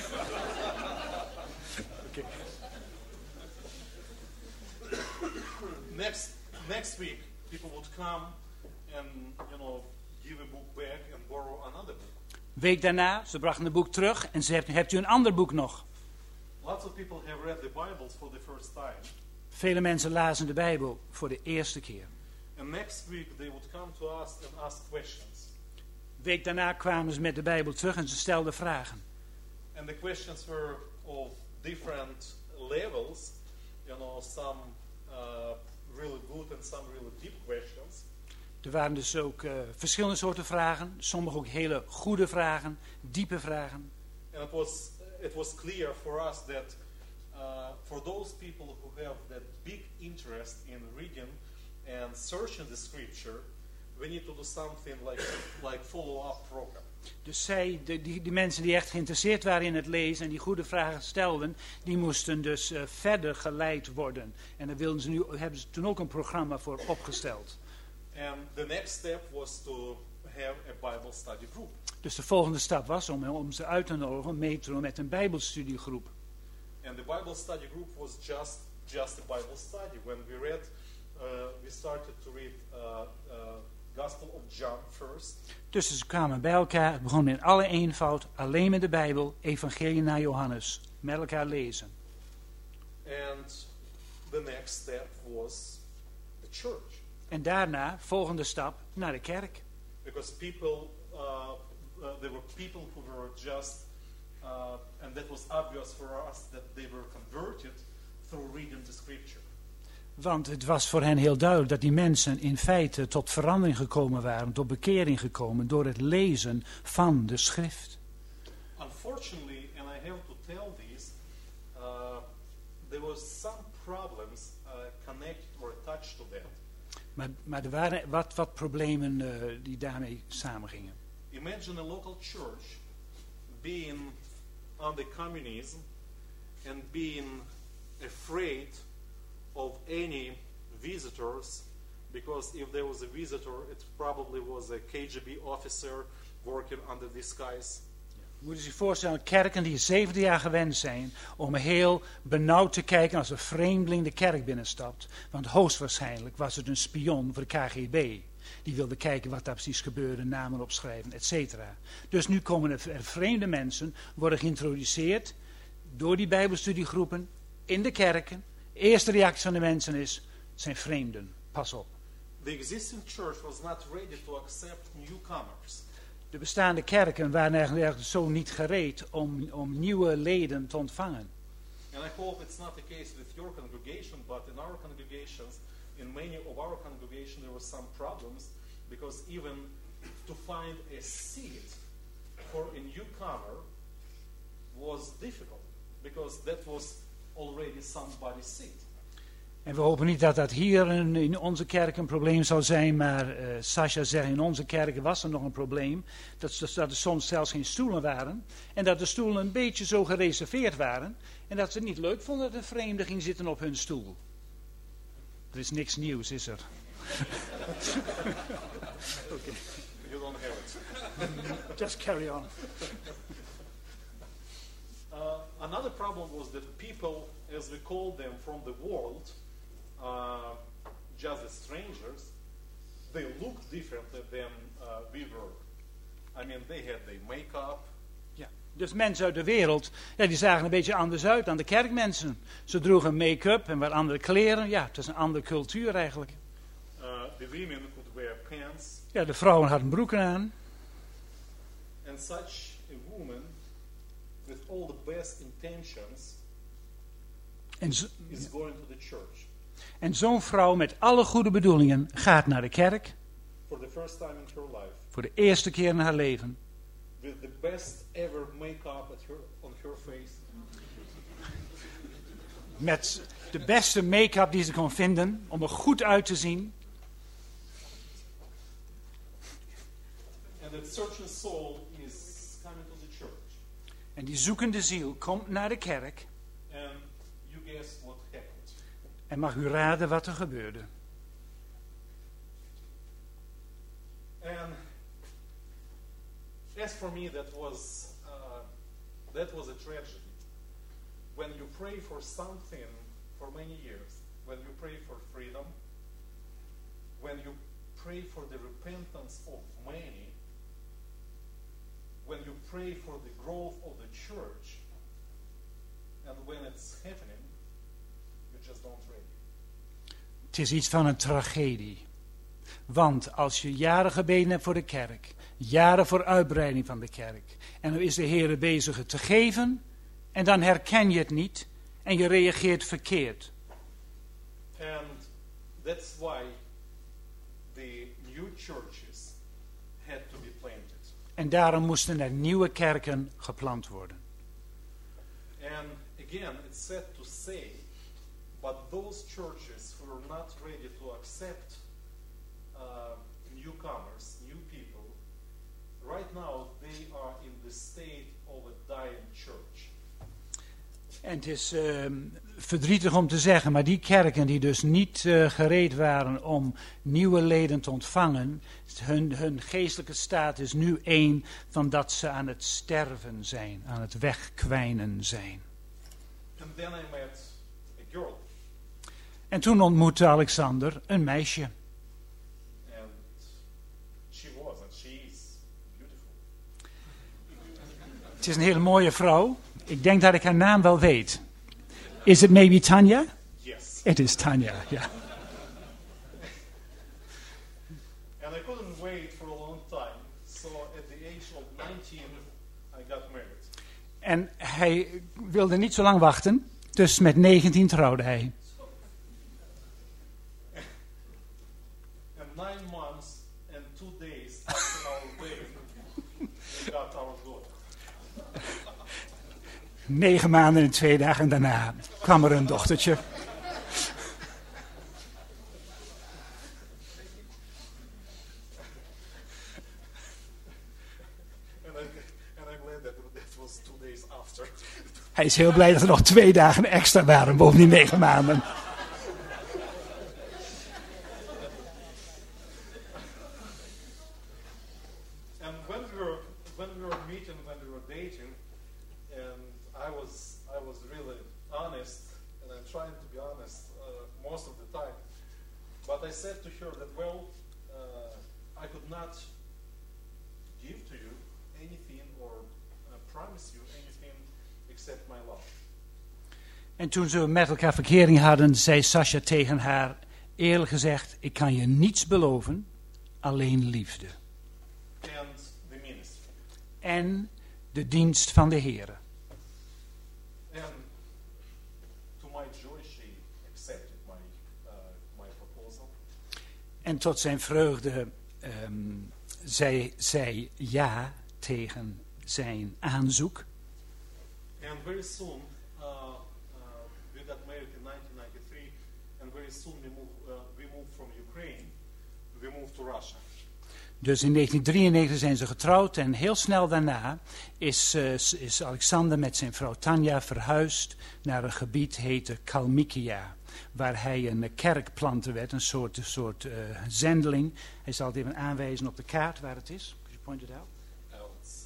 Okay. next next week people would come and you know give a book back and borrow another book. Week daarna, ze brachten het boek terug en ze hebt, hebt u een ander boek nog. Lots of people have read the Bibles for the first time. Vele mensen lazen de Bijbel voor de eerste keer. And next week they would come to us and ask questions. Week daarna kwamen ze met de Bijbel terug en ze stelden vragen. And the questions were of different levels. You know, some uh, really good and some really deep questions. Er waren dus ook uh, verschillende soorten vragen. Sommige ook hele goede vragen, diepe vragen. And it was it was clear for us that uh, for those people who have that big interest in reading and searching the scripture, we need to do something like like follow-up program. Dus zij, de, die, die mensen die echt geïnteresseerd waren in het lezen en die goede vragen stelden, die moesten dus uh, verder geleid worden. En daar wilden ze nu, hebben ze toen ook een programma voor opgesteld. And the next step was to have a Bible study group. Dus de volgende stap was om, om ze uit te nodigen mee te doen met een Bijbelstudiegroep. And the Bible study group was just just a Bible study. When we read, uh, we started to read uh, uh, Gospel of John first. Dus ze kwamen bij elkaar, het begon in alle eenvoud, alleen met de Bijbel, Evangelie naar Johannes, met elkaar lezen. And the next step was the church. En daarna, volgende stap, naar de kerk. Because people, uh, uh, there were people who were just, uh, and that was obvious for us that they were converted through reading the scripture. Want het was voor hen heel duidelijk dat die mensen in feite tot verandering gekomen waren, tot bekering gekomen door het lezen van de schrift. Unfortunately, and I have to tell this, uh, there was some problems uh, connected or attached to that. Maar, maar er waren wat, wat problemen uh, die daarmee samengingen. Imagine a local church being under communism and being afraid of any visitors, because if there was a visitor, it probably was a K G B officer working under disguise. Moet je zich voorstellen, kerken die zeventien jaar gewend zijn om heel benauwd te kijken als een vreemdeling de kerk binnenstapt. Want hoogstwaarschijnlijk was het een spion voor de K G B. Die wilde kijken wat daar precies gebeurde, namen opschrijven, et cetera. Dus nu komen er vreemde mensen, worden geïntroduceerd door die bijbelstudiegroepen in de kerken. De eerste reactie van de mensen is, het zijn vreemden, pas op. The existing church was not ready to accept newcomers. De bestaande kerken waren eigenlijk zo niet gereed om, om nieuwe leden te ontvangen. And I hope it's not the case with your congregation, but in our congregations, in many of our congregations, there were some problems because even to find a seat for a newcomer was difficult because that was already somebody's seat. En we hopen niet dat dat hier in, in onze kerk een probleem zal zijn, maar uh, Sascha zegt, in onze kerken was er nog een probleem. Dat, dat, dat er soms zelfs geen stoelen waren. En dat de stoelen een beetje zo gereserveerd waren. En dat ze het niet leuk vonden dat een vreemde ging zitten op hun stoel. Er is niks nieuws, is er? Okay. You don't have it. Just carry on. Uh, another problem was that people, as we called them from the world, uh, just as strangers, they looked different than uh, we were. I mean, they had their makeup. Ja, dus mensen uit de wereld, ja, die zagen een beetje anders uit dan de kerkmensen. Ze droegen make-up en wat andere kleren. Ja, het is een andere cultuur eigenlijk. Uh, the women could wear pants. Ja, de vrouwen hadden broeken aan. And such a woman, with all the best intentions, En, zo, is going to the church. en zo'n vrouw met alle goede bedoelingen gaat naar de kerk. For the first time in her life. Voor de eerste keer in haar leven. With the best ever make-up at her, on her face. Met de beste make-up die ze kon vinden. Om er goed uit te zien. And that searching soul is coming to the church. En die zoekende ziel komt naar de kerk. And you guess what happened. En mag u raden wat er gebeurde. And as for me, that was uh, that was a tragedy. When you pray for something for many years, when you pray for freedom, when you pray for the repentance of many, when you pray for the growth of the church, and when it's happening, you just don't pray. Het is iets van een tragedie. Want als je jaren gebeden hebt voor de kerk, jaren voor uitbreiding van de kerk, en dan is de Heer bezig het te geven, en dan herken je het niet, en je reageert verkeerd. And that's why the new churches had to be planted. En daarom moesten er nieuwe kerken geplant worden. And again, it's sad to say, but those churches who are not ready to accept uh, newcomers, new people, right now they are in the state of a dying church. En het is uh, verdrietig om te zeggen, maar die kerken die dus niet uh, gereed waren om nieuwe leden te ontvangen, hun, hun geestelijke staat is nu één van dat ze aan het sterven zijn, aan het wegkwijnen zijn. And then I met a girl. En toen ontmoette Alexander een meisje. And she was and she is beautiful. Het is een hele mooie vrouw. Ik denk dat ik haar naam wel weet. Is it maybe Tanya? Yes. It is Tanya, ja. Yeah. And I couldn't wait for a long time. So at the age of nineteen, I got married. En hij wilde niet zo lang wachten. Dus met negentien trouwde hij. And nine months and two days after our wedding, we got our daughter. Negen maanden en twee dagen daarna kwam er een dochtertje. And, I, and I'm glad that that was two days after. Hij is heel blij dat er nog twee dagen extra waren boven die negen maanden. And when we were when we were meeting, when we were dating, and I was I was really honest, and I'm trying to be honest uh, most of the time. But I said to her that well, uh, I could not give to you anything or uh, promise you anything except my love. En toen ze met elkaar verkering hadden, zei Sasha tegen haar, eerlijk gezegd, ik kan je niets beloven, alleen liefde. And the ministry. En de dienst van de Heere. And to my joy, she accepted my uh, my proposal. En tot zijn vreugde um, zei zij ja tegen zijn aanzoek. And very soon, uh, uh, we got married in nineteen ninety-three, and very soon we moved, uh, we moved from Ukraine, we moved to Russia. Dus in negentien drieënnegentig zijn ze getrouwd en heel snel daarna is, uh, is Alexander met zijn vrouw Tanja verhuisd naar een gebied heette Kalmykia, waar hij een kerkplanter werd, een soort, een soort uh, zendeling. Hij zal het even aanwijzen op de kaart waar het is. Could you point it out? Uh, it's,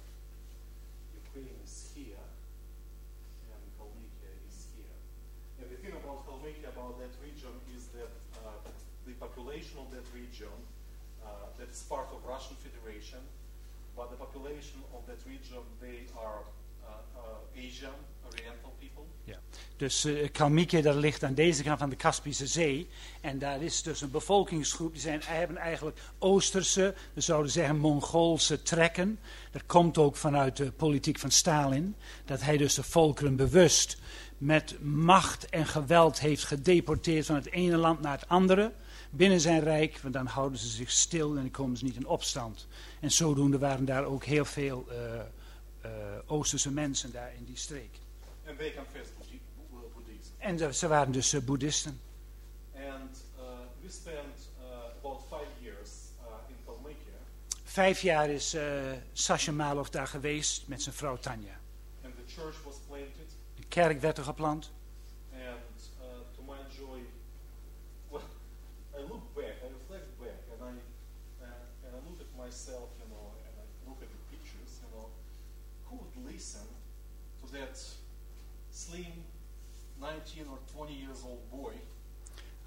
uh, Ukraine is here, and Kalmykia is here. And the thing about Kalmykia, about that region, is that uh, the population of that region, uh, that is part of Russian Federation, but the population of that region, they are uh, uh, Asian, Oriental people. Ja. Dus uh, Kalmykia, dat ligt aan deze kant van de Kaspische Zee. En daar is dus een bevolkingsgroep, die zijn, hebben eigenlijk Oosterse, we zouden zeggen Mongoolse trekken. Dat komt ook vanuit de politiek van Stalin. Dat hij dus de volkeren bewust met macht en geweld heeft gedeporteerd van het ene land naar het andere. Binnen zijn rijk, want dan houden ze zich stil en dan komen ze niet in opstand. En zodoende waren daar ook heel veel uh, uh, Oosterse mensen daar in die streek. And they confess Buddi- Bu- Buddhism. En de, ze waren dus uh, boeddhisten. And uh, we spent uh, about five years uh, in Kalmykia, Vijf jaar is uh, Sasha Malov daar geweest met zijn vrouw Tanja. and the church was planted. De kerk werd er geplant. And uh, to my joy, well, I look back, I reflect back, and I uh, and I look at myself, you know, and I look at the pictures, you know, who would listen to that slim nineteen or twenty years old boy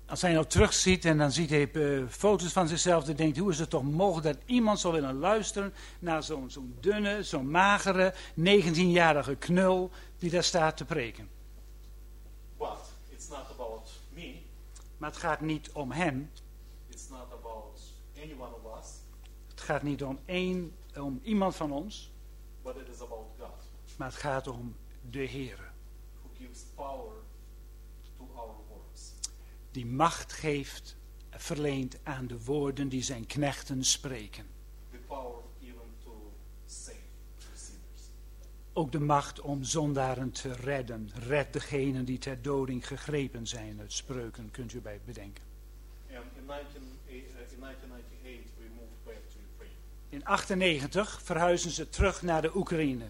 als hij nou terugziet en dan ziet hij uh, foto's van zichzelf, dan denkt hij, hoe is het toch mogelijk dat iemand zou willen luisteren naar zo'n zo'n dunne, zo'n magere, negentienjarige knul die daar staat te preken. But it's not about me. Maar het gaat niet om hem. It's not about any one of us. Het gaat niet om één, om iemand van ons. But it is about God. Maar het gaat om de Heere. Who gives power to our words. Die macht geeft, verleent aan de woorden die zijn knechten spreken. The power even to save the sinners. Ook de macht om zondaren te redden. Red degenen die ter doding gegrepen zijn. Het spreuken kunt u bij bedenken. And in, nineteen, uh, in negentien negenennegentig we moved back to Ukraine. In achtennegentig verhuizen ze terug naar de Oekraïne.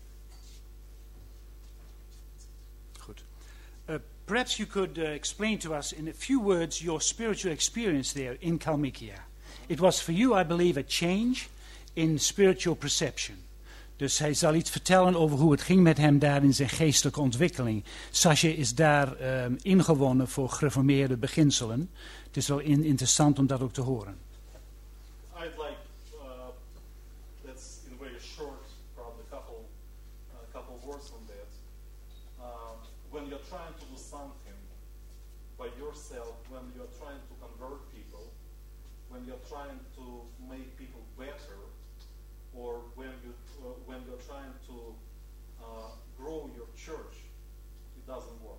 Goed. Uh, perhaps you could uh, explain to us in a few words your spiritual experience there in Kalmykia. It was for you, I believe, a change in spiritual perception. Dus hij zal iets vertellen over hoe het ging met hem daar in zijn geestelijke ontwikkeling. Sasha is daar um, ingewonnen voor gereformeerde beginselen. Het is wel in, interessant om dat ook te horen. I'd like, uh, that's in very short, probably a couple, uh, couple words on that. Uh, when you're trying to do something by yourself, when you're trying to convert people, when you're trying to make people better, or when you uh, when you're trying to uh, grow your church, it doesn't work.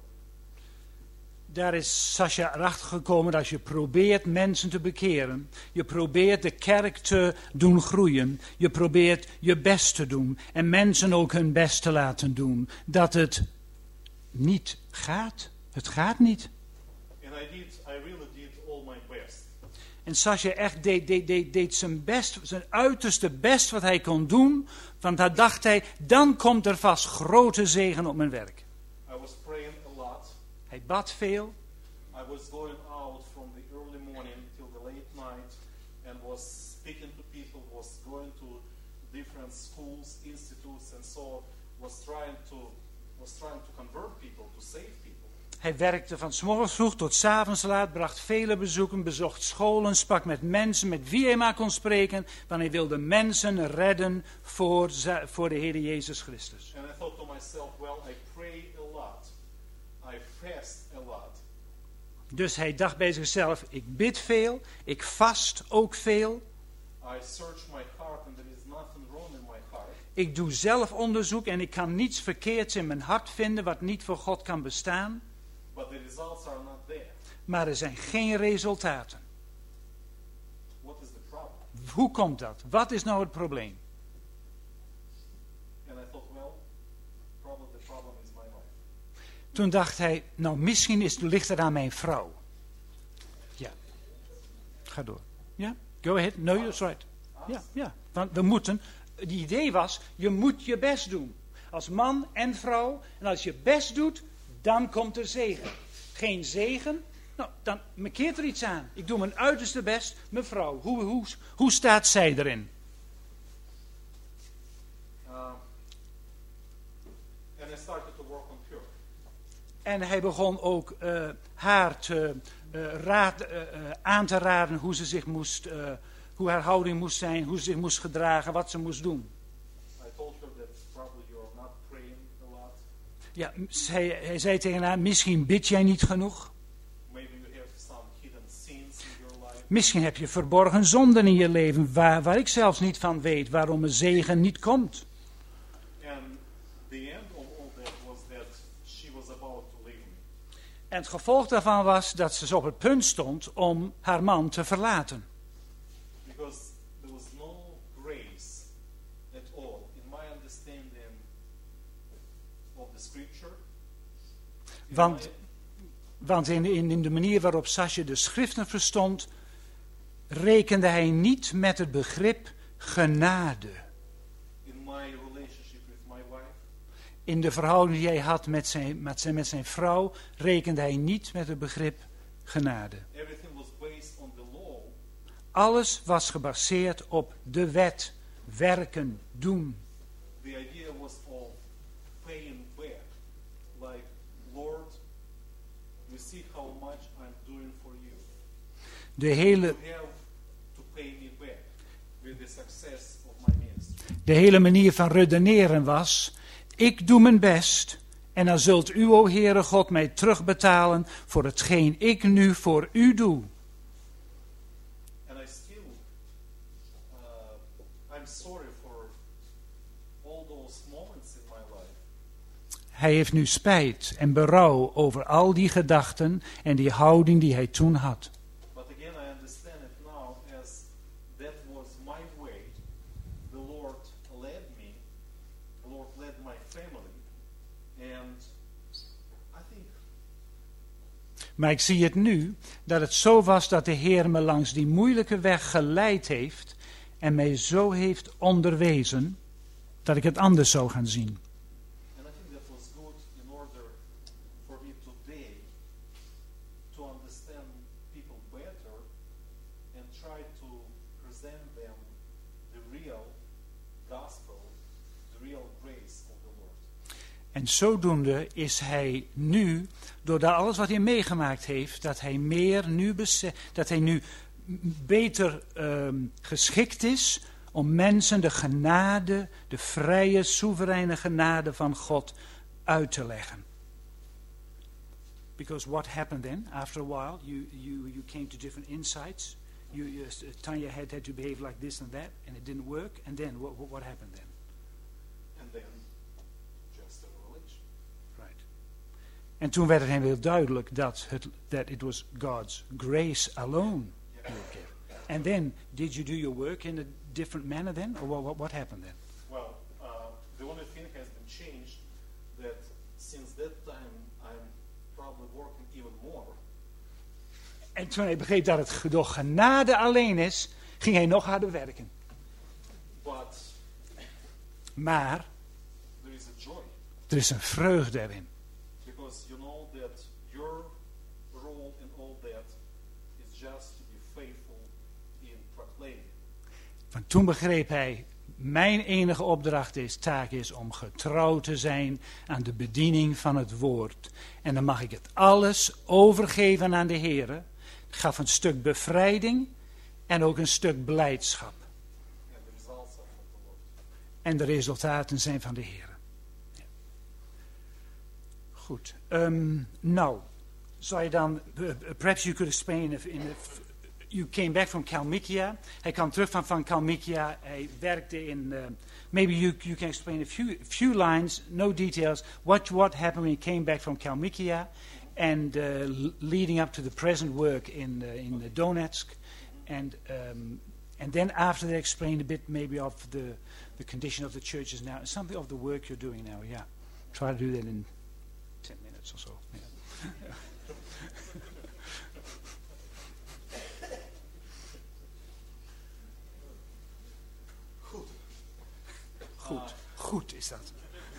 Daar is Sasha erachter gekomen dat als je probeert mensen te bekeren, je probeert de kerk te doen groeien, je probeert je best te doen en mensen ook hun best te laten doen, dat het niet gaat. Het gaat niet. And I did, I really did all my best. En Sasha echt deed, deed, deed, deed zijn best, zijn uiterste best wat hij kon doen, want daar dacht hij, dan komt er vast grote zegen op mijn werk. I was praying a lot. Hij bad veel. I was going out from the early morning till the late night and was speaking to people, was going to different schools, institutes, and so was trying to was trying to convert people, to save people. Hij werkte van 's morgens vroeg tot 's avonds laat, bracht vele bezoeken, bezocht scholen, sprak met mensen met wie hij maar kon spreken, want hij wilde mensen redden voor, voor de Heer Jezus Christus. And I thought to myself, well, I pray a lot, I fast a lot. Dus hij dacht bij zichzelf, ik bid veel, ik vast ook veel. I search my heart and there is nothing wrong in my heart. Ik doe zelf onderzoek en ik kan niets verkeerds in mijn hart vinden wat niet voor God kan bestaan. But the results are not there. Maar er zijn geen resultaten. What is the problem? Hoe komt dat? Wat is nou het probleem? And I thought, well, probably the problem is my wife. Toen dacht hij, nou misschien is, ligt het aan mijn vrouw. Ja. Ga door. Ja? Go ahead. No, that's right. Ja, ja. Want we moeten, het idee was, je moet je best doen. Als man en vrouw. En als je best doet, dan komt er zegen. Geen zegen? Nou, dan keert er iets aan. Ik doe mijn uiterste best. Mevrouw, hoe, hoe, hoe staat zij erin? Uh, and I started to work on her. En hij begon ook uh, haar te, uh, raad, uh, uh, aan te raden hoe ze zich moest, uh, hoe haar houding moest zijn, hoe ze zich moest gedragen, wat ze moest doen. I told her that probably you're not praying a lot. Ja, hij, hij zei tegen haar, misschien bid jij niet genoeg. Maybe you have some hidden sins in your life. Misschien heb je verborgen zonden in je leven waar, waar ik zelfs niet van weet waarom een zegen niet komt. And the end of all that was that she was about to leave me. En het gevolg daarvan was dat ze op het punt stond om haar man te verlaten. Because there was no grace at all in my understanding of the scripture. In Want, my- want in, in, in de manier waarop Sasha de schriften verstond, rekende hij niet met het begrip genade. in my relationship with my wife, In de verhouding die hij had met zijn, met zijn, met zijn vrouw, rekende hij niet met het begrip genade. everything was based on the law. Alles was gebaseerd op de wet, werken, doen. The idea was of paying back. Like, Lord, you see how much I'm doing for De hele, to have to pay me back with the success of my ministry. de hele manier van redeneren was, ik doe mijn best en dan zult u, o Heere God, mij terugbetalen voor hetgeen ik nu voor u doe. And I still, uh, I'm sorry for all those moments in my life. Hij heeft nu spijt en berouw over al die gedachten en die houding die hij toen had. But again, I understand it now as that was my way. The Lord led me. The Lord led my family. And I think Maar ik zie het nu, dat het zo was dat de Heer me langs die moeilijke weg geleid heeft en mij zo heeft onderwezen, dat ik het anders zou gaan zien. And I think that was good in order for me today to understand people better and try to present them the real gospel, the real grace of the Lord. En zodoende is hij nu, door alles wat hij meegemaakt heeft, dat hij meer nu beseft, dat hij nu beter um, geschikt is om mensen de genade, de vrije, soevereine genade van God uit te leggen. Because what happened then, after a while, you, you, you came to different insights. You, you, Tanya had, had to behave like this and that, and it didn't work. And then, what, what happened then? And then just a religion. Right. En toen werd het hem heel duidelijk dat het, that it was God's grace alone he would give. And then, did you do your work in a different manner then? Or what, what, what happened then? Well, uh, the only thing has been changed that since that time I'm probably working even more. En toen hij begreep dat het door genade alleen is, ging hij nog harder werken. But Maar there is a joy er is een vreugde erin. because you know that your role in all that is just to be faithful in proclaiming. Want toen begreep hij, mijn enige opdracht is, taak is om getrouw te zijn aan de bediening van het woord. En dan mag ik het alles overgeven aan de Heer. Het gaf een stuk bevrijding en ook een stuk blijdschap. And the results are from the Lord. En de resultaten zijn van de Heer. Ja. Goed. Um, nou, zou je dan, uh, perhaps you could explain if in the, you came back from Kalmykia. Hij kwam terug van, van Kalmykia. Hij werkte in, uh, maybe you, you can explain a few, few lines, no details. What, what happened when he came back from Kalmykia and uh, leading up to the present work in, uh, in uh, Donetsk. And, um, and then after that explain a bit maybe of the, the condition of the churches now. Something of the work you're doing now, yeah. Try to do that in ten minutes or so. Yeah. Goed. Goed, goed is dat.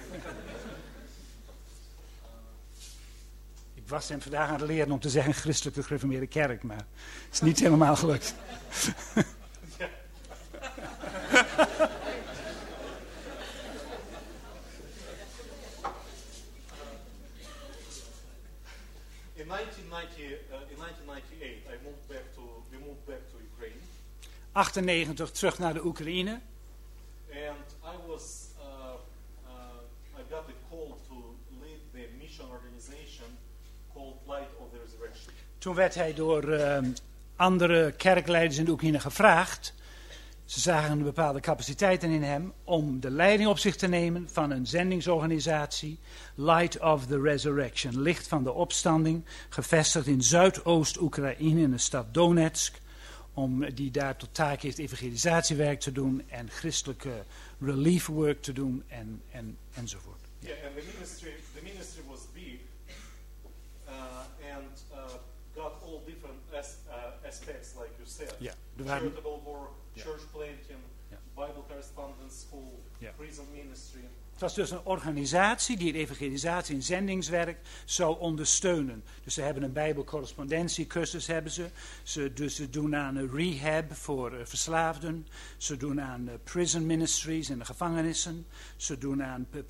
Ik was hem vandaag aan het leren om te zeggen christelijke gereformeerde kerk, maar het is niet helemaal gelukt. In nineteen ninety, uh, in nineteen ninety-eight, I moved back to we moved back to Ukraine, achtennegentig terug naar de Oekraïne. and I was uh, uh, I got the call to lead the mission organization called Light of the Resurrection. Toen werd hij door uh, andere kerkleiders in de Oekraïne gevraagd. Ze zagen een bepaalde capaciteiten in hem om de leiding op zich te nemen van een zendingsorganisatie, Light of the Resurrection, licht van de opstanding, gevestigd in Zuidoost-Oekraïne in de stad Donetsk, om die daar tot taak heeft evangelisatiewerk te doen en christelijke relief work te doen en, en, enzovoort. Yeah, and the ministry the ministry was big, uh, and uh, got all different as, uh, aspects, like you said. Ja, er waren, Charitable work, Ja. church planting, Ja. Bible correspondence school, Ja. prison ministry. het was dus een organisatie die het evangelisatie en zendingswerk zou ondersteunen. Dus ze hebben een bijbelcorrespondentiecursus hebben ze. Ze, dus ze doen aan uh, rehab voor uh, verslaafden. Ze doen aan uh, prison ministries in de gevangenissen. Ze doen aan uh,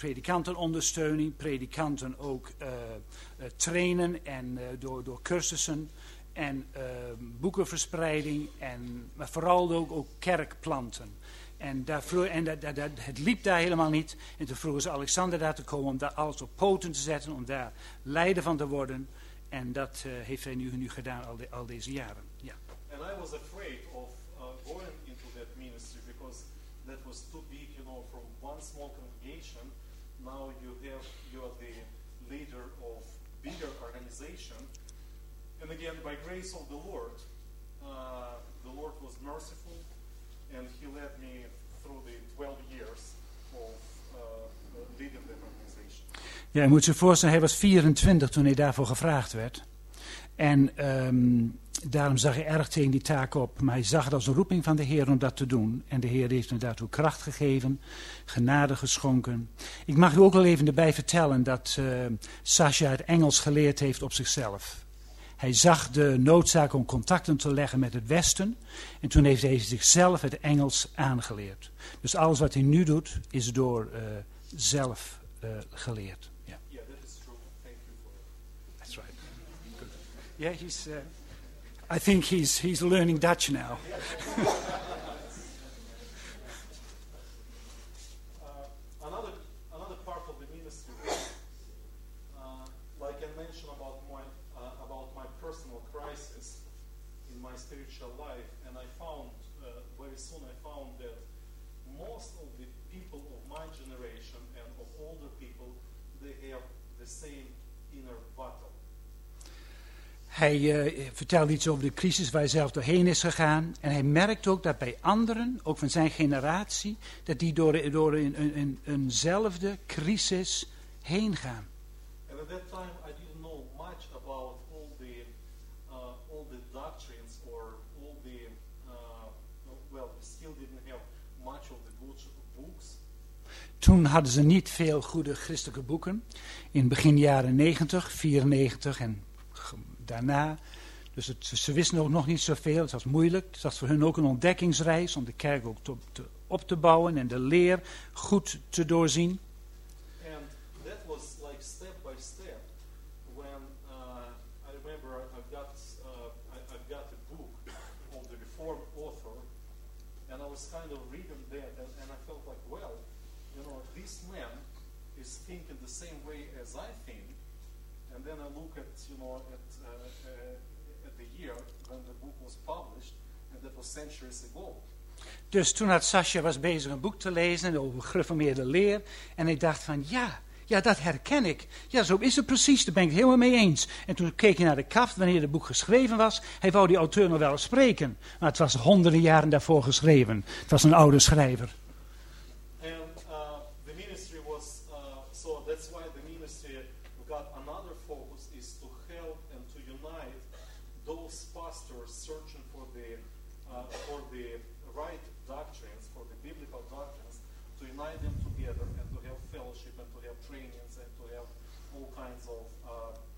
predikantenondersteuning. Predikanten ook uh, uh, trainen en uh, door, door cursussen. en uh, boekenverspreiding, en, maar vooral ook, ook kerkplanten. En, daar vroeg, en dat, dat, dat, het liep daar helemaal niet. En toen vroegen ze Alexander daar te komen om daar alles op poten te zetten, om daar leider van te worden. En dat uh, heeft hij nu, nu gedaan al, de, al deze jaren. Ja. And I was afraid of uh, going into that ministry because that was too big, you know, from one small congregation. Now you have you are the leader of bigger organization. And again, by grace of the Lord, uh, the Lord was merciful, and He led me through the twelve years of uh, leading that organization. Ja, je moet zich voorstellen, hij was vierentwintig toen hij daarvoor gevraagd werd. En um, daarom zag hij erg tegen die taak op. Maar hij zag het als een roeping van de Heer om dat te doen. En de Heer heeft hem daartoe kracht gegeven, genade geschonken. Ik mag u ook wel even erbij vertellen dat uh, Sascha het Engels geleerd heeft op zichzelf. Hij zag de noodzaak om contacten te leggen met het Westen. En toen heeft hij zichzelf het Engels aangeleerd. Dus alles wat hij nu doet, is door uh, zelf uh, geleerd. Yeah, that is true. Thank you for that. That's right. Good. Yeah, he's. Uh, I think he's he's learning Dutch now. uh, another another part of the ministry, uh, like I mentioned about my uh, about my personal crisis in my spiritual life, and I found uh, very soon I found that most of the people of my generation and of older people, they have the same inner battle. Hij uh, vertelde iets over de crisis waar hij zelf doorheen is gegaan. En hij merkt ook dat bij anderen, ook van zijn generatie, dat die door, door een, een, een, eenzelfde crisis heen gaan. And at that time I didn't know much about all the uh, all the doctrines or all the uh, well, we still didn't have much of the good books. Toen hadden ze niet veel goede christelijke boeken. In begin jaren negentig, vierennegentig en daarna. Dus het, ze wisten ook nog niet zoveel. Het was moeilijk. Het was voor hun ook een ontdekkingsreis om de kerk ook te, te, op te bouwen en de leer goed te doorzien. And that was like step by step. When uh, I remember I've got uh, I, I've got a book of the Reformed author, and I was kind of reading that, and, and I felt like, well, you know, this man is thinking the same way as I think. And then I look at, you know, at, uh, uh, at the year when the book was published, and that was centuries ago. Dus toen had Sascha was bezig een boek te lezen over gereformeerde leer. En ik dacht van, ja, ja, dat herken ik. Ja, zo is het precies, daar ben ik het helemaal mee eens. En toen keek hij naar de kaft wanneer het boek geschreven was. Hij wou die auteur nog wel eens spreken. Maar het was honderden jaren daarvoor geschreven. Het was een oude schrijver. And uh, the ministry was, uh, so that's why the ministry got another focus is to help and to unite those pastors searching for the uh, for the right doctrines, for the biblical doctrines, to unite them together and to have fellowship and to have trainings and to have all kinds of uh,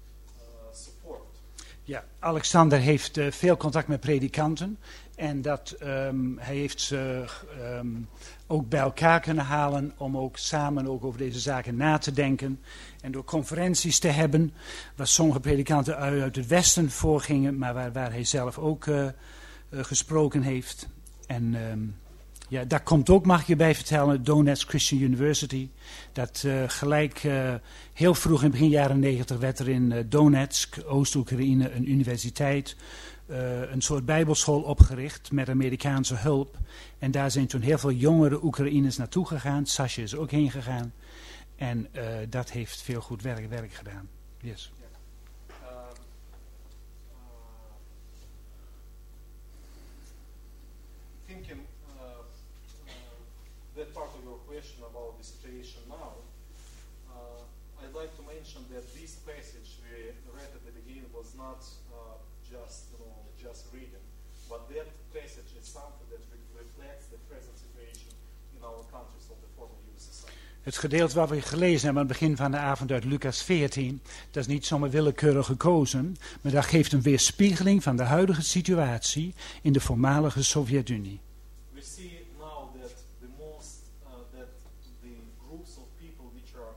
uh, support. Ja, Alexander heeft uh, veel contact met predikanten. En dat, um, hij heeft ze um, ook bij elkaar kunnen halen om ook samen ook over deze zaken na te denken. En door conferenties te hebben, waar sommige predikanten uit, uit het Westen voorgingen, maar waar, waar hij zelf ook uh, uh, gesproken heeft. En um, ja, daar komt ook, mag ik je bij vertellen, Donetsk Christian University. Dat uh, gelijk uh, heel vroeg in begin jaren negentig werd er in uh, Donetsk, Oost-Oekraïne, een universiteit, uh, een soort bijbelschool opgericht met Amerikaanse hulp. En daar zijn toen heel veel jongere Oekraïners naartoe gegaan. Sascha is ook heen gegaan. En uh, dat heeft veel goed werk, werk gedaan. Yes. Thinking uh, uh, that part of your question about the situation now, uh, I'd like to mention that this passage we read at the beginning was not uh, just, you know, just reading, but that passage is something that re- reflects the present situation in our countries of the former U S S R. Het gedeelte wat we gelezen hebben aan het begin van de avond uit Lucas veertien, dat is niet zomaar willekeurig gekozen, maar dat geeft een weerspiegeling van de huidige situatie in de voormalige Sovjet-Unie. We see now that the most, uh, that the groups of people which are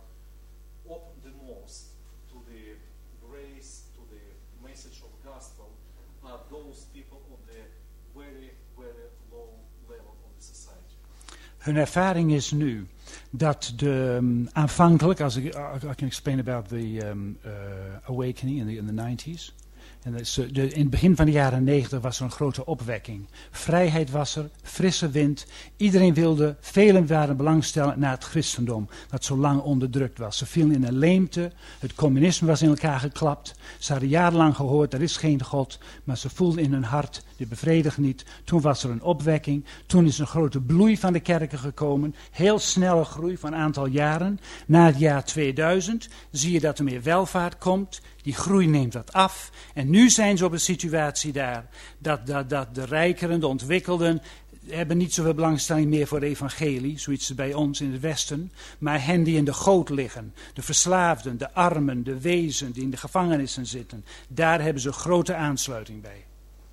open the most to the grace, to the message of gospel, people on the very, very low level of the society. Hun ervaring is nu dat de um, aanvankelijk, als ik I can explain about the um, uh, awakening in the in the nineties. En dat is, uh, de, in het begin van de jaren negentig was er een grote opwekking. Vrijheid was er, frisse wind. Iedereen wilde, velen waren belangstellend naar het christendom, dat zo lang onderdrukt was. Ze vielen in een leemte, het communisme was in elkaar geklapt. Ze hadden jarenlang gehoord, er is geen God, maar ze voelden in hun hart, dit bevredigt niet. Toen was er een opwekking, toen is een grote bloei van de kerken gekomen. Heel snelle groei van een aantal jaren. Na het jaar tweeduizend zie je dat er meer welvaart komt. Die groei neemt dat af. En nu zijn ze op een situatie daar dat, dat, dat de rijkeren, de ontwikkelden, hebben niet zoveel belangstelling meer voor de evangelie, zoiets bij ons in het Westen, maar hen die in de goot liggen, de verslaafden, de armen, de wezen die in de gevangenissen zitten, daar hebben ze grote aansluiting bij.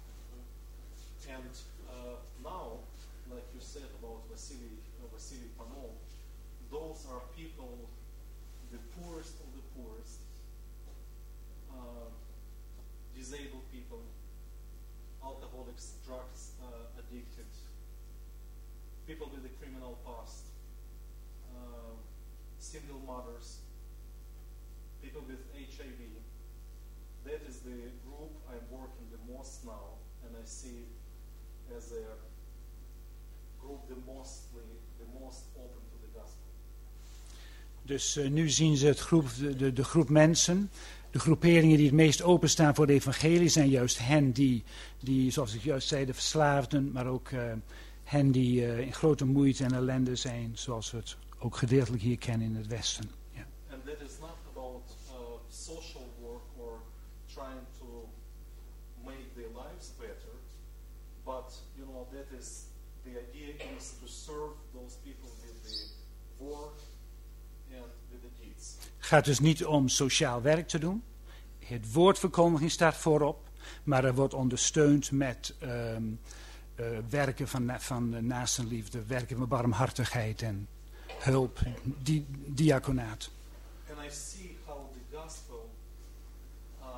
And uh, now, like you said about Vasily, uh, Vasily Panov, those are people, the poorest of the poorest, uh, disabled people, alcoholics, drugs uh, addicted, people with a criminal past, uh, single mothers, people with H I V. That is the group I'm working the most now, and I see as a group the mostly the most open to the gospel. Dus uh, nu zien ze het groep, de, de, de groep mensen, de groeperingen die het meest openstaan voor de evangelie zijn juist hen die, die zoals ik juist zei, de verslaafden, maar ook uh, hen die uh, in grote moeite en ellende zijn, zoals we het ook gedeeltelijk hier kennen in het Westen. Ja. And that is not about uh, social work or trying to make their lives better, but you know that is the idea is to serve those people with the word and with the deeds. Het gaat dus niet om sociaal werk te doen. Het woordverkondiging staat voorop, maar er wordt ondersteund met um, uh, werken van, van naastenliefde, werken met barmhartigheid en hulp, di- diaconaat. And I see how the gospel uh,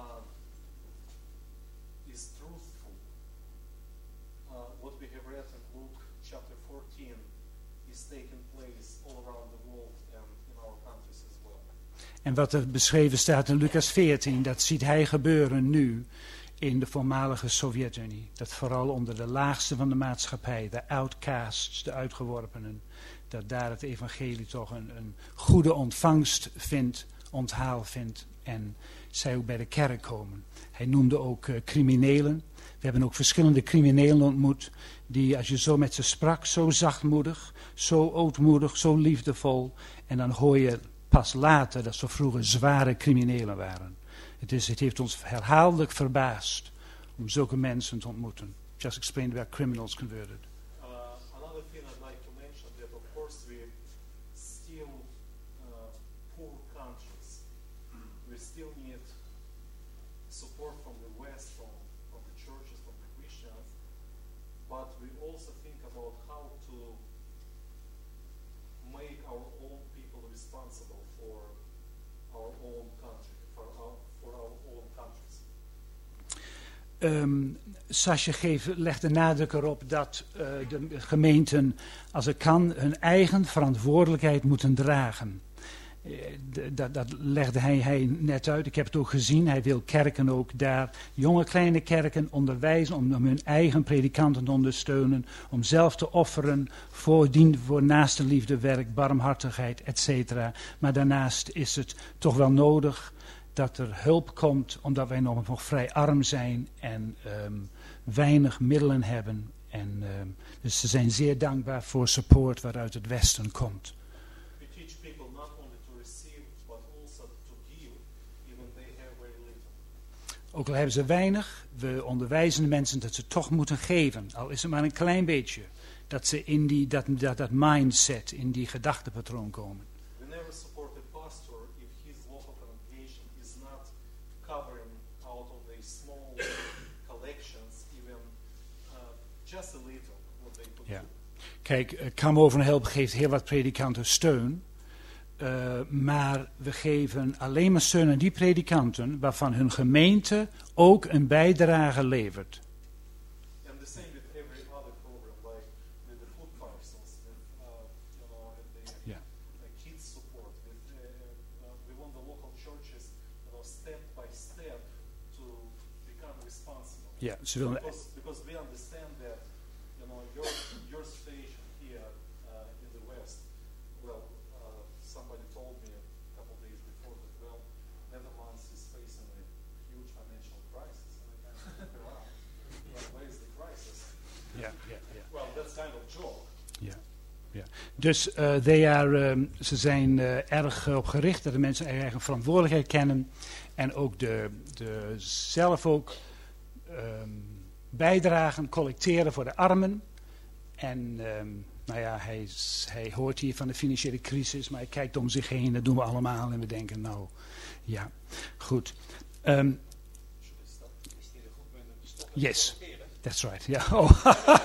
is truthful. Uh, what we have read in Luke chapter fourteen is taking place all around the world and in our countries as well. En wat er beschreven staat in Lucas veertien, dat ziet hij gebeuren nu in de voormalige Sovjet-Unie. Dat vooral onder de laagste van de maatschappij, de outcasts, de uitgeworpenen, dat daar het evangelie toch een, een goede ontvangst vindt, onthaal vindt en zij ook bij de kerk komen. Hij noemde ook uh, criminelen. We hebben ook verschillende criminelen ontmoet die, als je zo met ze sprak, zo zachtmoedig, zo ootmoedig, zo liefdevol, en dan hoor je pas later dat ze vroeger zware criminelen waren. Het, is, het heeft ons herhaaldelijk verbaasd om zulke mensen te ontmoeten. Just explained about criminals converted. Uh, another thing I'd like to mention that of course we still uh, poor countries. We still need support from the West, from, from the churches, from the Christians, but we also think about how to make our own people responsible for our own country, for our, for our own countries. Um, Sascha geeft, legt de nadruk erop dat uh, de gemeenten, als het kan, hun eigen verantwoordelijkheid moeten dragen. Uh, d- dat, dat legde hij, hij net uit. Ik heb het ook gezien. Hij wil kerken ook daar, jonge kleine kerken, onderwijzen om, om hun eigen predikanten te ondersteunen, om zelf te offeren voor, dien, voor naastenliefde werk, barmhartigheid, et cetera. Maar daarnaast is het toch wel nodig dat er hulp komt, omdat wij nog, nog vrij arm zijn en um, weinig middelen hebben. En, um, dus ze zijn zeer dankbaar voor support waaruit het Westen komt. We teach people not only to receive, but also to give, even they have very little. Ook al hebben ze weinig, we onderwijzen de mensen dat ze toch moeten geven. Al is het maar een klein beetje. Dat ze in die, dat, dat, dat mindset, in die gedachtepatroon komen. We never support a pastor if his local congregation is not covering out of the small collections, even uh, just a little, what they could Ja. do. Kijk, Come Over and Help geeft heel wat predikanten steun. Uh, maar we geven alleen maar steun aan die predikanten waarvan hun gemeente ook een bijdrage levert. and the same with every other program, like with the food parcels, with uh, you know, with the Ja. uh, kids support. With uh, uh, we want the local churches, you know, step by step to become responsible. Ja, ze willen... Because, because we understand that, you know, your your station here uh, in the West. Well, uh, somebody told me a couple of days before that, well, Netherlands is facing a huge financial crisis, and I kind of look around. Well, where is the crisis? Ja, ja, ja. Well, that's kind of joke. Ja, ja. Dus uh, they are, um, ze zijn uh, erg op gericht dat de mensen hun eigen verantwoordelijkheid kennen. En ook de, de zelf ook um, bijdragen, collecteren voor de armen. En um, nou ja, hij, is, hij hoort hier van de financiële crisis, maar hij kijkt om zich heen. Dat doen we allemaal en we denken, nou, ja, goed. Um, yes. That's right, ja. Oh.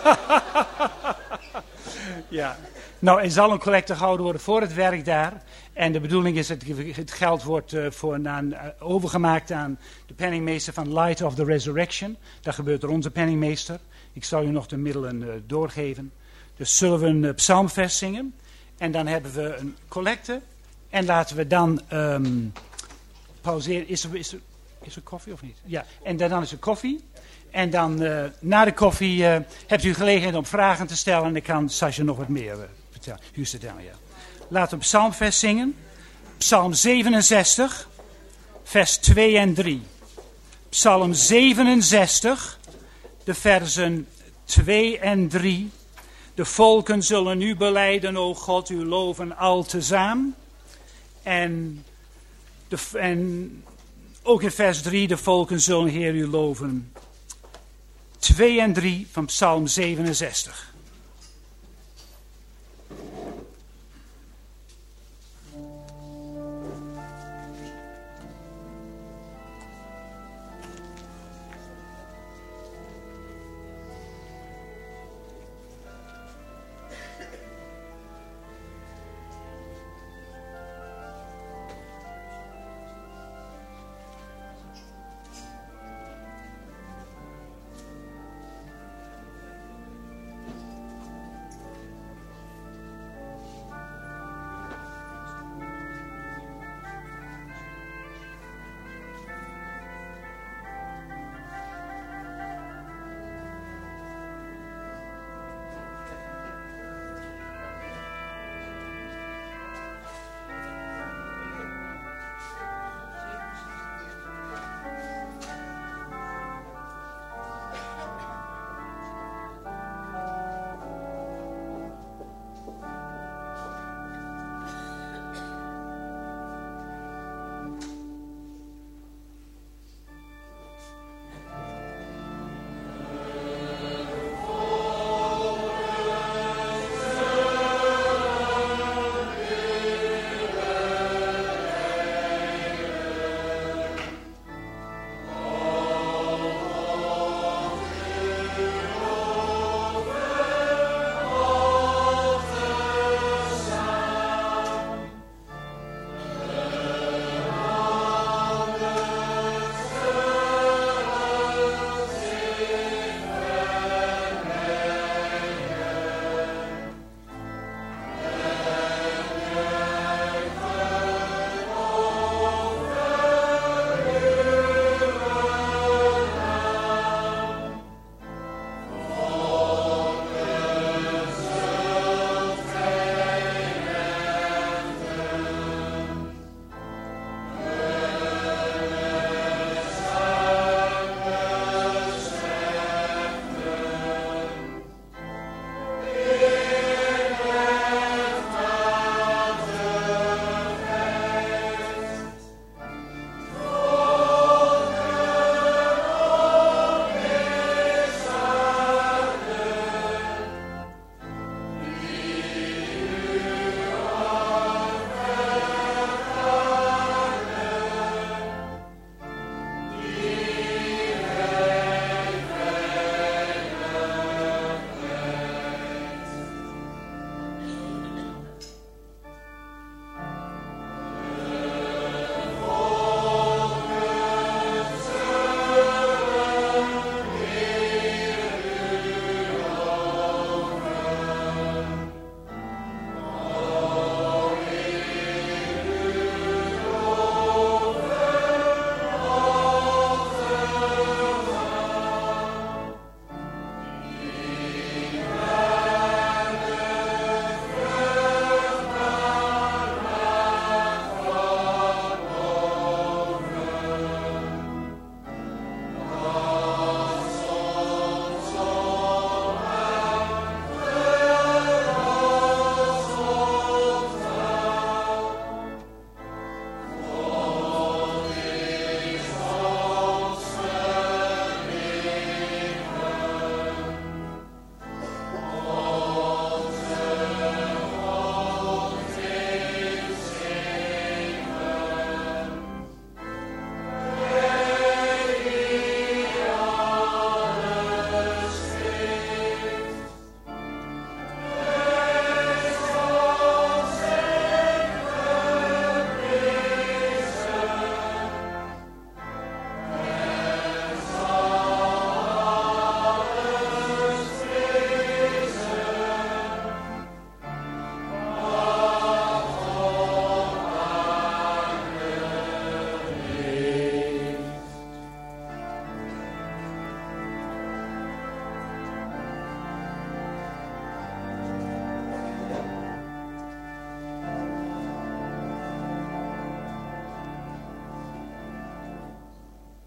Ja. Nou, er zal een collecte gehouden worden voor het werk daar. En de bedoeling is dat het geld wordt uh, voor, aan, uh, overgemaakt aan de penningmeester van Light of the Resurrection. Dat gebeurt door onze penningmeester. Ik zal u nog de middelen uh, doorgeven. Dus zullen we een uh, psalmvers zingen. En dan hebben we een collecte. En laten we dan um, pauzeren. Is er, is, er, is er koffie of niet? Ja, en dan, dan is er koffie. En dan uh, na de koffie uh, hebt u gelegenheid om vragen te stellen. En dan kan Sascha nog wat meer uh, vertellen. U zit daar, ja. Laten we een psalmvers zingen. Psalm zevenenzestig, vers twee en drie. Psalm zevenenzestig, de versen twee en drie. De volken zullen u belijden, o God, u loven al tezaam. En, de, en ook in vers drie, de volken zullen Heer u loven. twee en drie van Psalm zevenenzestig. Thank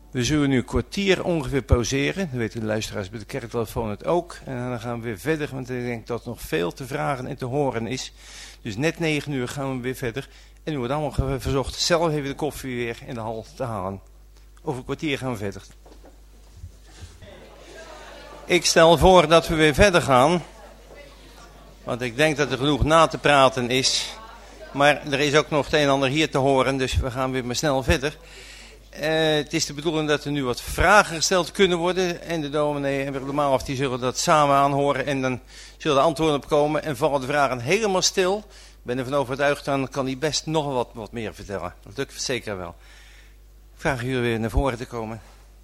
We zullen nu een kwartier ongeveer pauzeren. Dan weten de luisteraars bij de kerktelefoon het ook. En dan gaan we weer verder, want ik denk dat er nog veel te vragen en te horen is. Dus net negen uur gaan we weer verder. En u wordt allemaal verzocht zelf even de koffie weer in de hal te halen. Over een kwartier gaan we verder. Ik stel voor dat we weer verder gaan. Want ik denk dat er genoeg na te praten is. Maar er is ook nog het een en ander hier te horen, dus we gaan weer maar snel verder. Uh, het is de bedoeling dat er nu wat vragen gesteld kunnen worden. En de dominee en de Maalhof die zullen dat samen aanhoren. En dan zullen de antwoorden op komen. En vallen de vragen helemaal stil. Ik ben ervan overtuigd, dan kan hij best nog wat, wat meer vertellen. Dat lukt zeker wel. Ik vraag jullie weer naar voren te komen.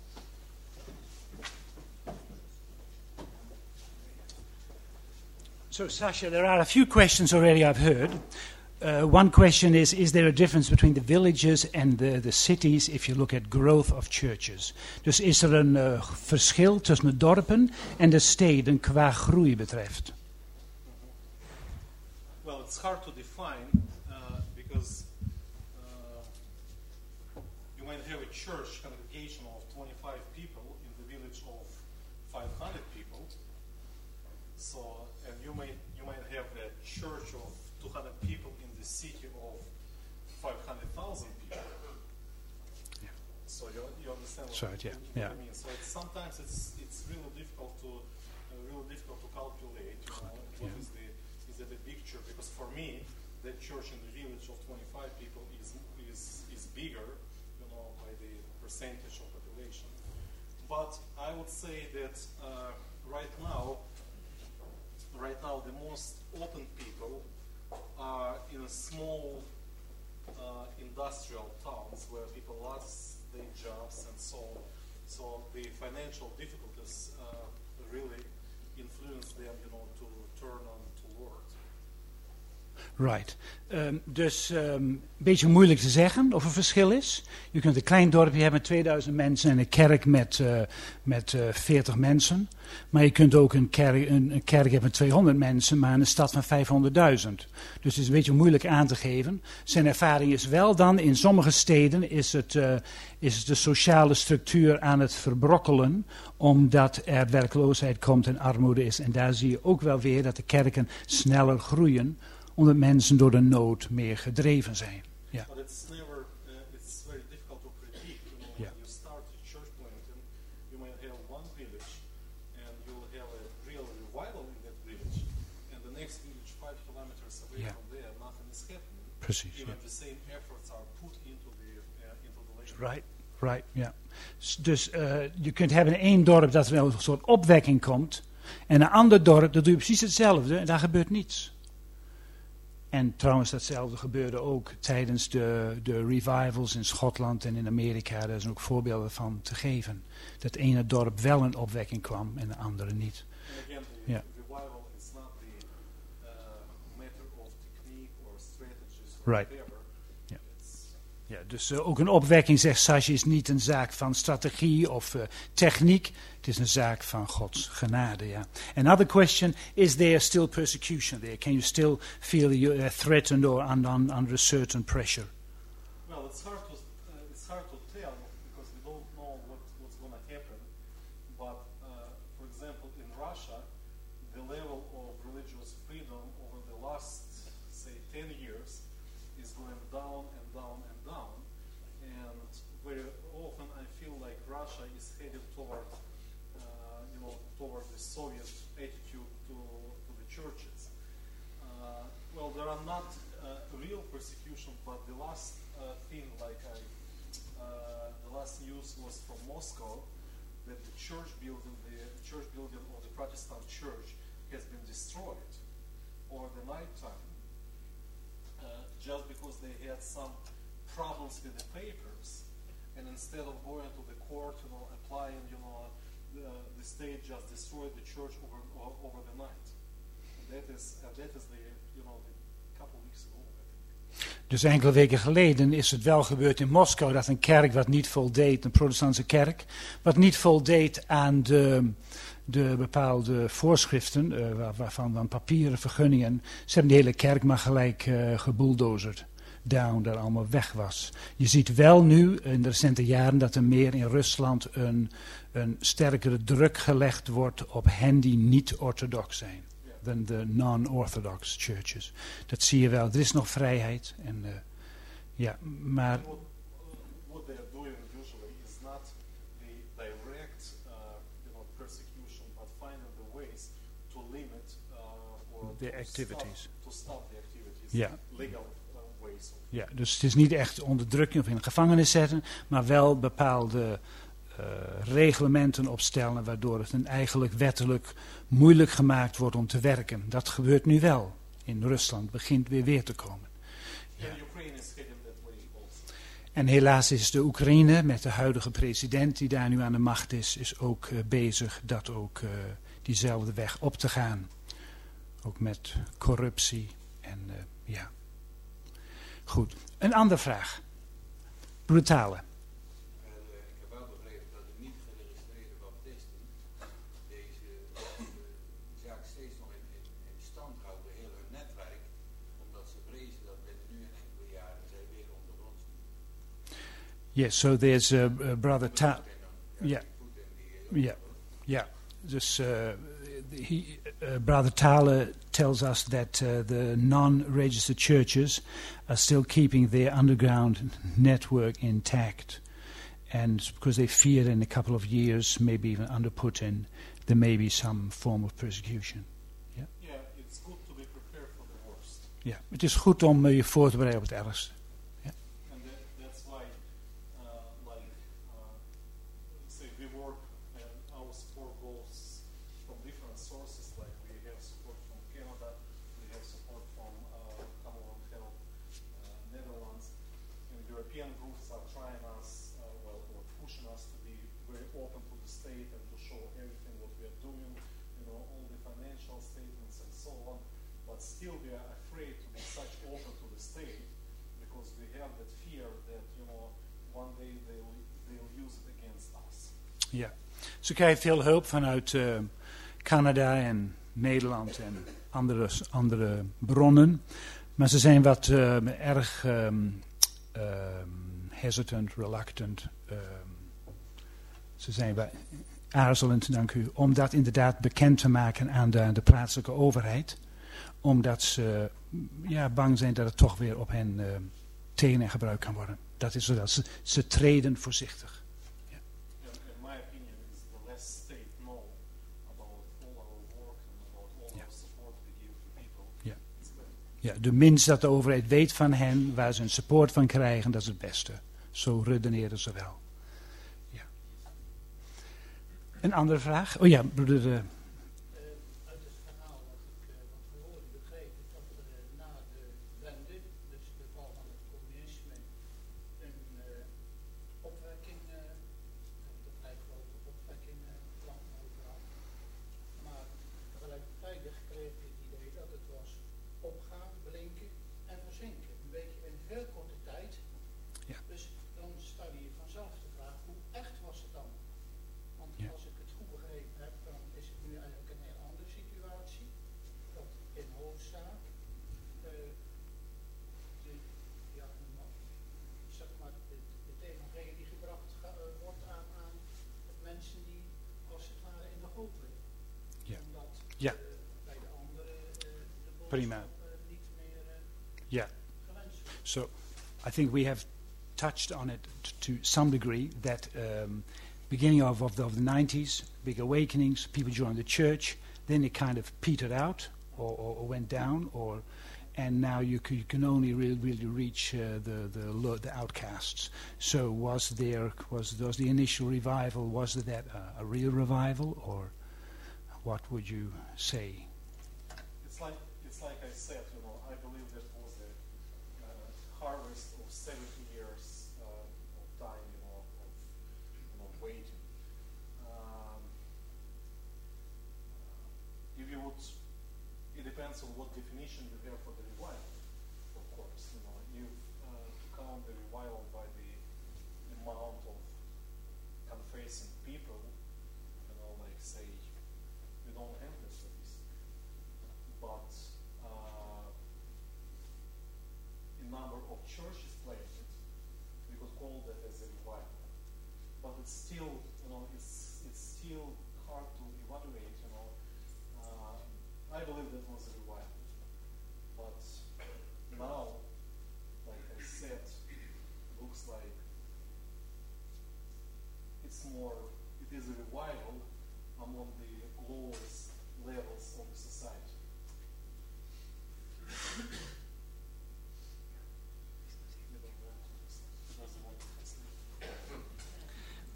So, Sasha, there are a few questions already I've heard. Uh, one question is, is there a difference between the villages and the, the cities if you look at growth of churches? Dus is er een uh, verschil tussen de dorpen en de steden qua groei betreft? Well, it's hard to define uh, because uh, you might have a church congregation of twenty-five people in the village of five hundred people. So, and you may you might have a church of two hundred people in the city of five hundred thousand people. Yeah. So you, you understand what, So, yeah, what yeah. I mean. So it's, sometimes it's it's really difficult to uh, really difficult to calculate. You know, what Yeah. is the is it a picture? Because for me, that church in the village of twenty-five people is is is bigger, you know, by the percentage of population. But I would say that uh, right now. Right now, the most open people are in small uh, industrial towns where people lost their jobs and so on. So the financial difficulties uh, really influence them, you know, to turn on to work. Right. Um, dus een um, beetje moeilijk te zeggen of er verschil is. Je kunt een klein dorpje hebben met tweeduizend mensen en een kerk met, uh, met uh, veertig mensen. Maar je kunt ook een kerk, een, een kerk hebben met tweehonderd mensen, maar een stad van vijfhonderdduizend. Dus het is een beetje moeilijk aan te geven. Zijn ervaring is wel dan, in sommige steden is het, uh, is de sociale structuur aan het verbrokkelen, omdat er werkloosheid komt en armoede is. En daar zie je ook wel weer dat de kerken sneller groeien, omdat mensen door de nood meer gedreven zijn. Ja. But it's never, uh, it's very difficult to predict. You know, Yeah. when you start a church planting, you might have one village, and you'll have a real revival in that village, and the next village, five kilometers away Yeah. from there, nothing is happening. Precies. Even Ja. the same efforts are put into the uh, into the labor. Right, right, ja. S- Dus uh, je kunt hebben in één dorp dat er een soort opwekking komt, en een ander dorp, dat doe je precies hetzelfde, en daar gebeurt niets. En trouwens, datzelfde gebeurde ook tijdens de, de revivals in Schotland en in Amerika. Daar zijn ook voorbeelden van te geven. Dat ene dorp wel een opwekking kwam en de andere niet. And again, the Yeah. revival is not the uh, matter of technique or strategies or Right. whatever. Yeah. It's Ja, dus uh, ook een opwekking, zegt Sasje, is niet een zaak van strategie of uh, techniek. Het is een zaak van Gods genade, ja. Another question, is there still persecution there? Can you still feel you uh, threatened or un- un- under a certain pressure? Well, it's hard to uh, it's hard to tell because we don't know what, what's going to happen. But uh, for example, in Russia, the level of religious freedom over the last, say, ten years is going down and down and down. And very often I feel like Russia is headed toward, uh, you know, toward the Soviet attitude to, to the churches. Uh, well, there are not uh, real persecution, but the last uh, thing, like I, uh, the last news was from Moscow, that the church building, the church building of the Protestant church, has been destroyed over the night time, uh, just because they had some problems with the papers, and instead of going to the court, you know, applying, you know, the, the state just destroyed the church over over the night. And that is uh, that is the, you know, the couple weeks ago, I think. Dus enkele weken geleden is het wel gebeurd in Moskou dat een kerk wat niet voldeed, een protestantse kerk, wat niet voldeed aan de, de bepaalde voorschriften, uh, waar, waarvan dan papieren, vergunningen, ze hebben de hele kerk maar gelijk uh, gebulldozerd. down, dat allemaal weg was. Je ziet wel nu in de recente jaren dat er meer in Rusland een, een sterkere druk gelegd wordt op hen die niet orthodox zijn. Dan de non-orthodox churches. Dat zie je wel. Er is nog vrijheid. En, uh, ja, maar... What, what they are doing usually is not the direct uh, you know, persecution, but finding the ways to limit uh, or the to activities. Stop, to stop the activities. Ja. Legal uh, ways. Of Ja, dus het is niet echt onderdrukking of in de gevangenis zetten, maar wel bepaalde uh, reglementen opstellen, waardoor het een eigenlijk wettelijk moeilijk gemaakt wordt om te werken. Dat gebeurt nu wel. In Rusland begint weer weer te komen. Ja. And Ukraine is heading that way also. En helaas is de Oekraïne met de huidige president die daar nu aan de macht is, is ook uh, bezig dat ook uh, diezelfde weg op te gaan. Ook met corruptie en uh, ja. Goed, een andere vraag. Brutale. En, uh, ik heb wel begrepen dat de niet geregistreerde baptisten deze uh, zaak steeds nog in, in, in stand houden, heel hun netwerk, omdat ze vrezen dat binnen nu en enkele jaren zij weer ondergronds moeten. Yes, so there's a, a brother Ta. Yeah, yeah, yeah. Dus uh, he, uh, brother Thaler tells us that uh, the non-registered churches are still keeping their underground network intact, and because they fear in a couple of years, maybe even under Putin, there may be some form of persecution. Yeah, it's good to be prepared for the worst. Ja, het is goed om uh, je voor te bereiden op het ergste. And that, that's why, uh, like, uh, say we work and our support goes from different sources. Like we have support from Canada, we have support from uh, Commonwealth Health, uh, Netherlands, and European groups are trying us, uh, well, or pushing us to be very open to the state and to show everything what we are doing, you know, all the financial statements and so on. But still, we are afraid to be such open to the state because we have that fear that, you know, one day they'll they'll use it against us. Ja, ze krijgen veel hulp vanuit uh, Canada en Nederland en andere, andere bronnen. Maar ze zijn wat uh, erg um, um, hesitant, reluctant. Um, ze zijn wat aarzelend, dank u, om dat inderdaad bekend te maken aan de, de plaatselijke overheid. Omdat ze ja, bang zijn dat het toch weer op hen uh, tegen en gebruikt kan worden. Dat is zodat ze, ze treden voorzichtig. And in my opinion, is the less state know about all our work and about all Yeah. our support we give to people, Yeah. it's better. Ja, de minst dat de overheid weet van hen, waar ze hun support van krijgen, dat is het beste. Zo redeneren ze wel. Ja. Een andere vraag? Oh ja, broeder. Uh, Uh, uit het verhaal wat ik uh, wat we horen begreep ik dat er uh, na de wende, dus de val van het communisme, een uh, opwekking, uh, een vrij grote opwekking uh, kwam overal. Maar tegelijkertijd kreeg ik het idee dat het was opgaan, blinken en verzinken. Een beetje in heel korte tijd. Ja. Dus dan stel je je vanzelf de vraag, hoe echt was het dan? Want Ja. als ik het goed begrepen heb, dan is het nu eigenlijk een heel andere situatie. Dat in hoofdzaak uh, de, ja, maar, zeg maar, het, het evangelie gebracht ga, uh, wordt aan, aan mensen die als het ware in de hoop liggen. Ja. Omdat Ja. uh, bij de anderen uh, de boodschap Prima. uh, niet meer uh, ja. gewenst wordt. So, I think we have touched on it t- to some degree. That um, beginning of, of the, of the nineties, big awakenings, people joined the church. Then it kind of petered out, or, or, or went down, or and now you can, you can only really, really reach uh, the the lo- the outcasts. So was there was was the initial revival? Was that a, a real revival, or what would you say? It's like it's like I said, you know, I believe that was a uh, harvest of seventy years uh, of time, you know, of you know waiting. Um, if you would, it depends on what definition you have for the revival, of course. You know, if uh, to count the revival by the amount of confessing people, you know, like say, we don't have this service, but uh, in number of churches.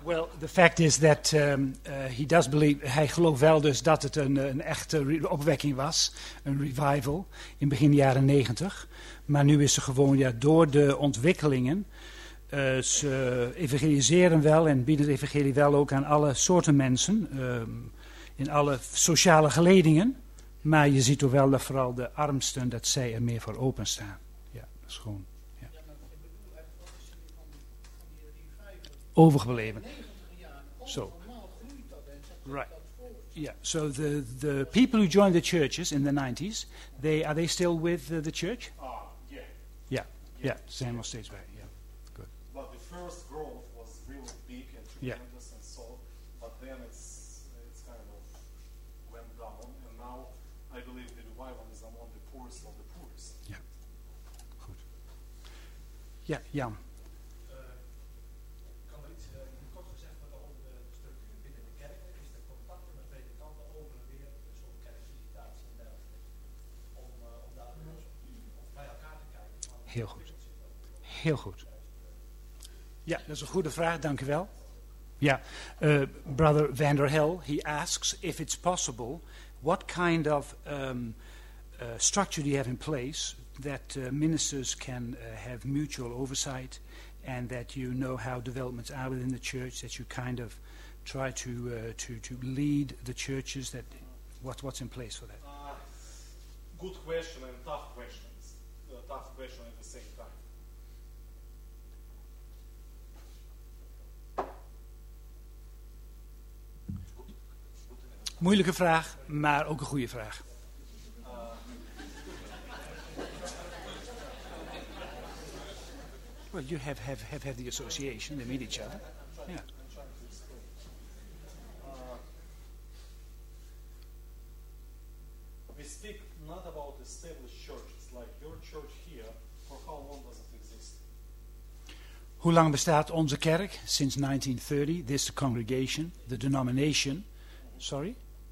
Well, the fact is that um, uh, he does believe, hij gelooft wel dus dat het een, een echte re- opwekking was, een revival, in begin jaren negentig. Maar nu is er gewoon, ja, door de ontwikkelingen, uh, ze evangeliseren wel en bieden het evangelie wel ook aan alle soorten mensen, um, in alle sociale geledingen. Maar je ziet toch wel dat vooral de armsten, dat zij er meer voor openstaan. Ja, dat is gewoon, ja. Ja, maar ik bedoel echt, wat is er nu van, van die revival? Overgebleven. negentig jaar, Zo. allemaal groeit dat en zet Right. dat voort. Yeah, so the, the people who joined the churches in the nineties, they, are they still with uh, the church? Ah, yeah. Yeah, yeah, zijn nog steeds bij, yeah. Good. But the first growth was really big and Yeah. tremendous and so, but then it's it's kind of went down, and now I believe the revival is among the poorest of the poorest. Goed. Ja, Jan. Uh, kan er iets uh, kort gezegd worden over de structuur binnen de kerken? Is er contacten met predikanten over en weer, een soort kerkvisitatie en dergelijke, om, uh, om daar dus of bij elkaar te kijken? van Heel goed. ontwikkelt zich dat? Heel goed. Ja, dat is een goede vraag, dank u wel. Ja, uh, Brother Vanderhill, he asks if it's possible, what kind of um, uh, structure do you have in place that uh, ministers can uh, have mutual oversight and that you know how developments are within the church, that you kind of try to uh, to to lead the churches, that what what's in place for that? Uh, good question and tough questions. Uh, tough question at the same time. Moeilijke vraag, maar ook een goede vraag. Well, you have, have, have had the association, they meet each other. Yeah. We speak not about established churches like your church here. For how long does it exist? Hoe lang bestaat onze kerk? Since nineteen thirty. This congregation, the denomination. Sorry?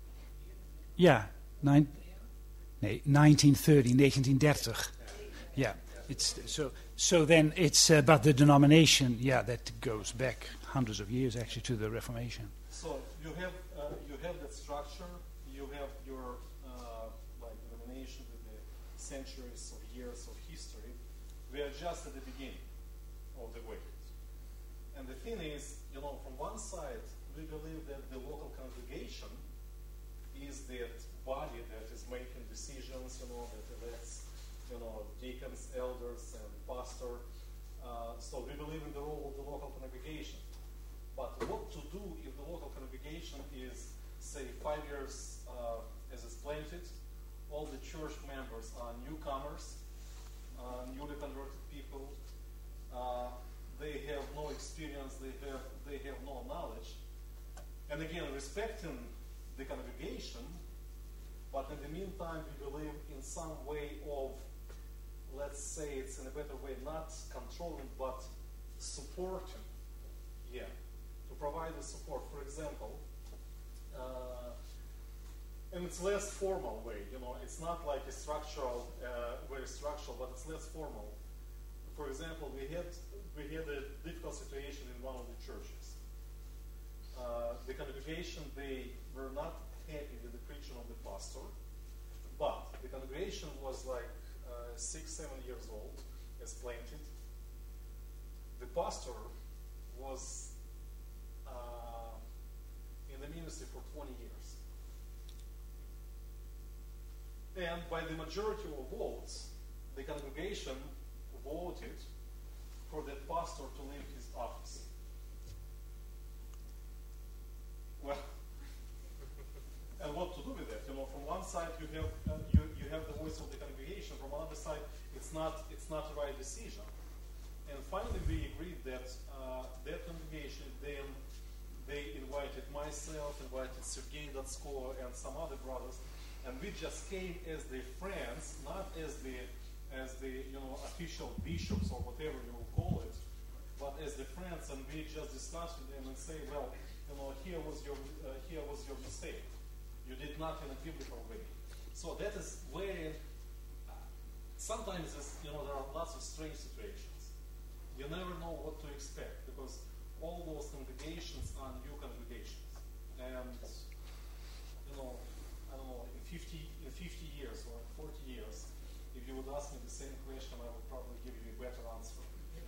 Ja, nine, nee, nineteen thirty, negentien dertig. Yeah, it's so. So then it's uh, but the denomination, yeah, that goes back hundreds of years actually to the Reformation. So you have uh, you have that structure. You have your uh, like denomination with the centuries of years of history. We are just at the beginning of the way. And the thing is, you know, from one side, we believe that the local congregation is that body that is making decisions, you know, that elects, you know, deacons, elders, and pastor. Uh, so we believe in the role of the local congregation. But what to do if the local congregation is, say, five years uh, as it's planted, all the church members are newcomers, uh, newly converted people. Uh, they have no experience, they have they have no knowledge. And again, respecting the congregation, but in the meantime, we believe in some way of, let's say it's in a better way, not controlling, but supporting. Yeah, to provide the support. For example, uh, and it's less formal way, you know, it's not like a structural, uh, very structural, but it's less formal. For example, we had we had a difficult situation in one of the churches. Uh, the congregation, they were not happy with the preaching of the pastor, but the congregation was like uh, six, seven years old, as planted. The pastor was uh, in the ministry for twenty years. And by the majority of votes, the congregation voted for that pastor to leave his office. Well, and what to do with that? You know, from one side you have uh, you, you have the voice of the congregation. From another side, it's not it's not the right decision. And finally, we agreed that uh, that congregation then they invited myself, invited Sergei Datsko, and some other brothers, and we just came as the friends, not as the as the you know official bishops or whatever you will call it, but as the friends, and we just discussed with them and say, well, you know, here was your uh, here was your mistake. You did not in a biblical way. So that is where uh, sometimes it's, you know there are lots of strange situations. You never know what to expect because all those congregations are new congregations. And, you know, I don't know, in fifty, in fifty years or forty years, if you would ask me the same question, I would probably give you a better answer.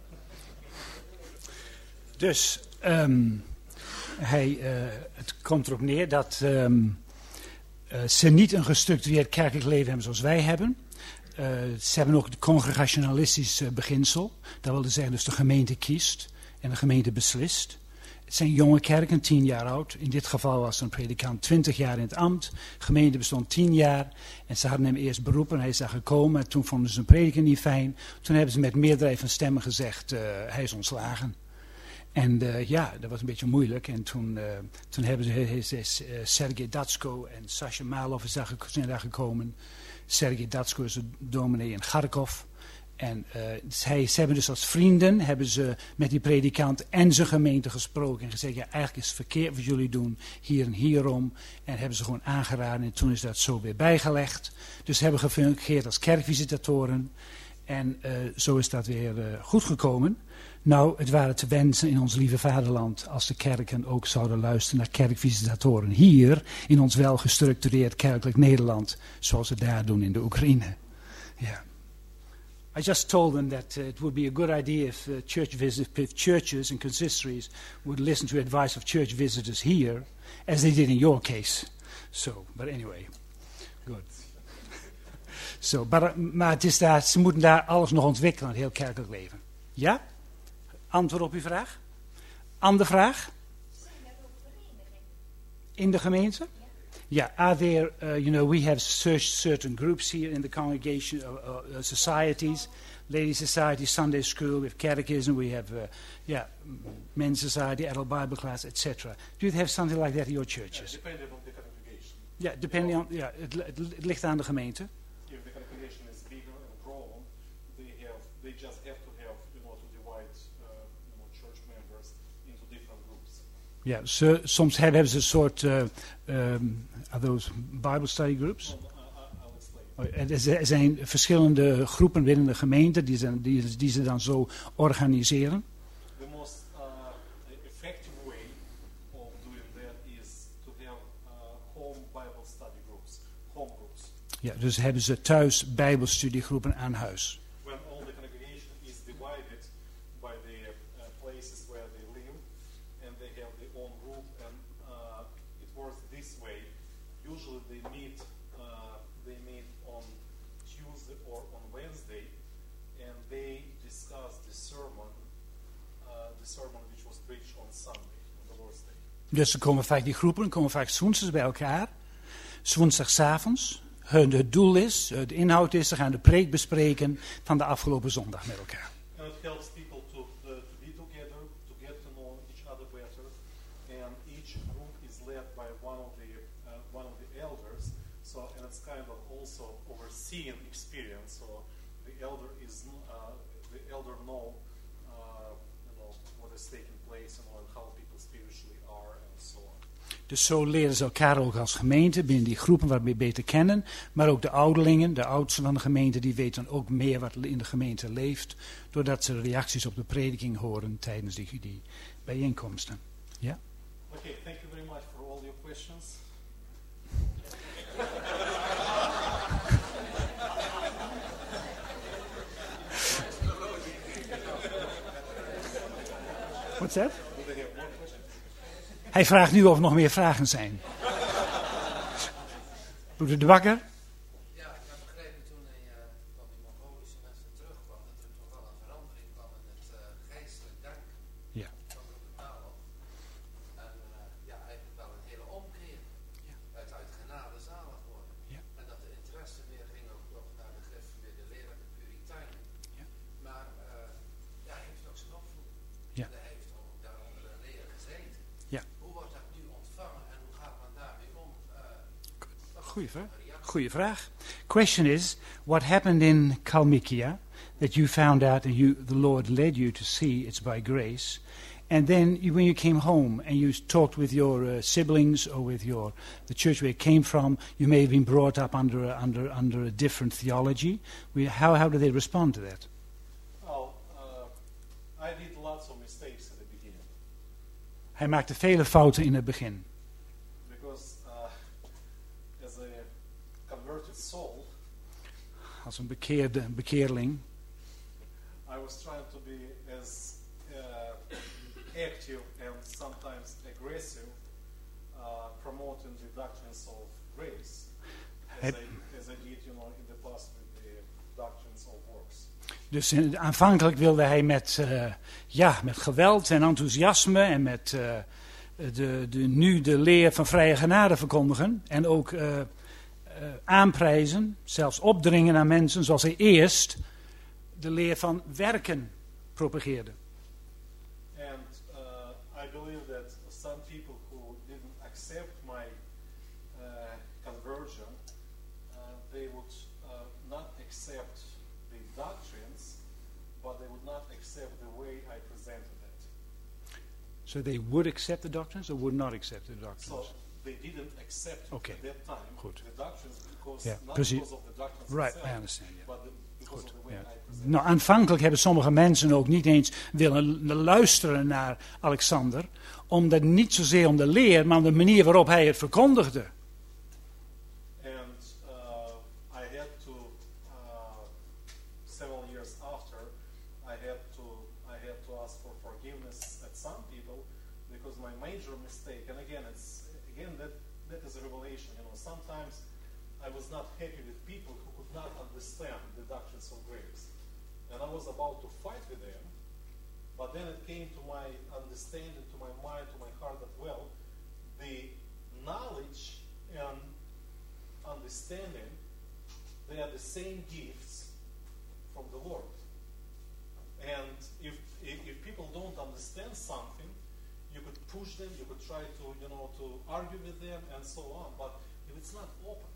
Dus um, hij, uh, het komt erop neer dat um, uh, ze niet een gestructureerd kerkelijk leven hebben zoals wij hebben. Uh, ze hebben ook het congregationalistisch uh, beginsel. Dat wil zeggen dus de gemeente kiest en de gemeente beslist. Het zijn jonge kerken, tien jaar oud. In dit geval was een predikant twintig jaar in het ambt. De gemeente bestond tien jaar. En ze hadden hem eerst beroepen. Hij is daar gekomen. En toen vonden ze een prediker niet fijn. Toen hebben ze met meerderheid van stemmen gezegd, uh, hij is ontslagen. En uh, ja, dat was een beetje moeilijk. En toen, uh, toen hebben ze uh, Sergei Datsko en Sasha Malov zijn daar gekomen. Sergei Datsko is een dominee in Kharkov. En uh, zij, ze hebben dus als vrienden hebben ze met die predikant en zijn gemeente gesproken. En gezegd, ja, eigenlijk is het verkeerd wat jullie doen, hier en hierom. En hebben ze gewoon aangeraden en toen is dat zo weer bijgelegd. Dus ze hebben gefungeerd als kerkvisitatoren. En uh, zo is dat weer uh, goed gekomen. Nou, het waren te wensen in ons lieve vaderland als de kerken ook zouden luisteren naar kerkvisitatoren. Hier, in ons wel gestructureerd kerkelijk Nederland, zoals ze daar doen in de Oekraïne. Ja. I just told them that uh, it would be a good idea if, uh, church visit, if churches and consistories would listen to advice of church visitors here, as they did in your case. So, but anyway, good. So, but, maar het is daar, ze moeten daar alles nog ontwikkelen, het heel kerkelijk leven. Ja? Antwoord op uw vraag? Andere vraag? Zijn er ook verenigingen? In de gemeente? Yeah, are there, uh, you know, we have certain groups here in the congregation, uh, uh, societies, ladies society, Sunday school, we have catechism, we have, uh, yeah, men's society, adult Bible class, et cetera. Do you have something like that in your churches? Yeah, depending on the congregation. Yeah, depending on, yeah, het, het, het ligt aan de gemeente. If the congregation is bigger and grown, they have, they just have to have, you know, to divide, uh, you know, church members into different groups. Ja, ze, soms hebben ze een soort, uh, um, are those Bible study groups? Well, uh, I'll explain. Er zijn verschillende groepen binnen de gemeente die ze, die, die ze dan zo organiseren. The most uh, effective way of doing that is to have uh, home Bible study groups, home groups. Ja, dus hebben ze thuis bijbelstudiegroepen aan huis. When all the congregation is divided by the uh, places where they live, and they have their own group, and uh, it works this way. Usually they meet, uh, they meet on Tuesday or on Wednesday, and they discuss the sermon, uh, the sermon which was preached on Sunday, on the Lord's Day. Dus ze komen vaak, die groepen komen vaak 's woensdags bij elkaar. 's Woensdagsavonds. Hun het doel is, de inhoud is, ze gaan de preek bespreken van de afgelopen zondag met elkaar. And it helps people to, uh, to be together, to get to know each other better, and each group is led by one of the uh, one of the elders. So, and it's kind of also overseeing experience. So, the elder is uh, the elder know, uh, you know, what is taking place and how people spiritually are and so on. Dus zo leren ze elkaar ook als gemeente binnen die groepen wat we beter kennen. Maar ook de ouderlingen, de oudsten van de gemeente, die weten ook meer wat in de gemeente leeft. Doordat ze reacties op de prediking horen tijdens die, die bijeenkomsten. Ja? Okay, thank you very much for all your questions. What's that? Do they have more questions? Hij vraagt nu of er nog meer vragen zijn. Broeder De Bakker? Ja, ik heb begrepen toen hij uh, van die Mongolische mensen terugkwam, dat er toch wel een verandering kwam in het uh, geestelijk denken Ja. van de Malov. En uh, ja, eigenlijk wel een hele omkeer. Ja. Het uit genade zalig worden. Ja. En dat de interesse meer ging ook nog naar de gereformeerde leer en de Puritijnen. Ja. Maar uh, ja, hij heeft ook zijn opvoeding. Ja. En hij heeft ook daaronder een leer gezeten. Ja. Hoe wordt dat nu ontvangen en hoe gaat men daarmee om? Uh, Goeie vraag. Goeie vraag. Question is, what happened in Kalmykia that you found out and you, the Lord led you to see it's by grace, and then you, when you came home and you talked with your uh, siblings or with your the church where you came from, you may have been brought up under a, under under a different theology. We, how how did they respond to that? Well, uh, I did lots of mistakes at the beginning. Hij maakte vele fouten in het begin. because uh, as a converted soul, Als een bekeerde bekeerling I was trying to be as uh, active and sometimes aggressive, uh, promoting the doctrines of grace, as Heb- I, as I did, you know, in the past with the doctrines of works. Dus in, aanvankelijk wilde hij met, uh, ja, met geweld en enthousiasme en met uh, de, de, nu de leer van vrije genade verkondigen. En ook uh, uh, aanprijzen, zelfs opdringen aan mensen zoals hij eerst de leer van werken propageerde. And uh, I believe that some people who didn't accept my uh, conversion, uh, they would uh, not accept the doctrines, but they would not accept the way I presented it. So they would accept the doctrines or would not accept the So doctrines? they didn't accept it Okay. at that time, Goed. the doctrines, because Ja, not precies. because of the doctrines Right, itself, I understand, yeah. but the, because Goed, of the way ja. I presented Nou, aanvankelijk hebben sommige mensen ook niet eens willen l- luisteren naar Alexander, omdat niet zozeer om de leer, maar om de manier waarop hij het verkondigde. And uh, I had to, uh, several years after, I had to, I had to ask for forgiveness at some people because my major mistake, and again, it's again that that is a revelation. You know, sometimes I was not happy with people who could not understand the doctrines of grace, and I was about to fight with them. But then it came to my understanding, to my mind, to my heart that, well, the knowledge and understanding, they are the same gifts from the Lord. And if, if, if people don't understand something, you could push them, you could try to, you know, to argue with them and so on. But if it's not open,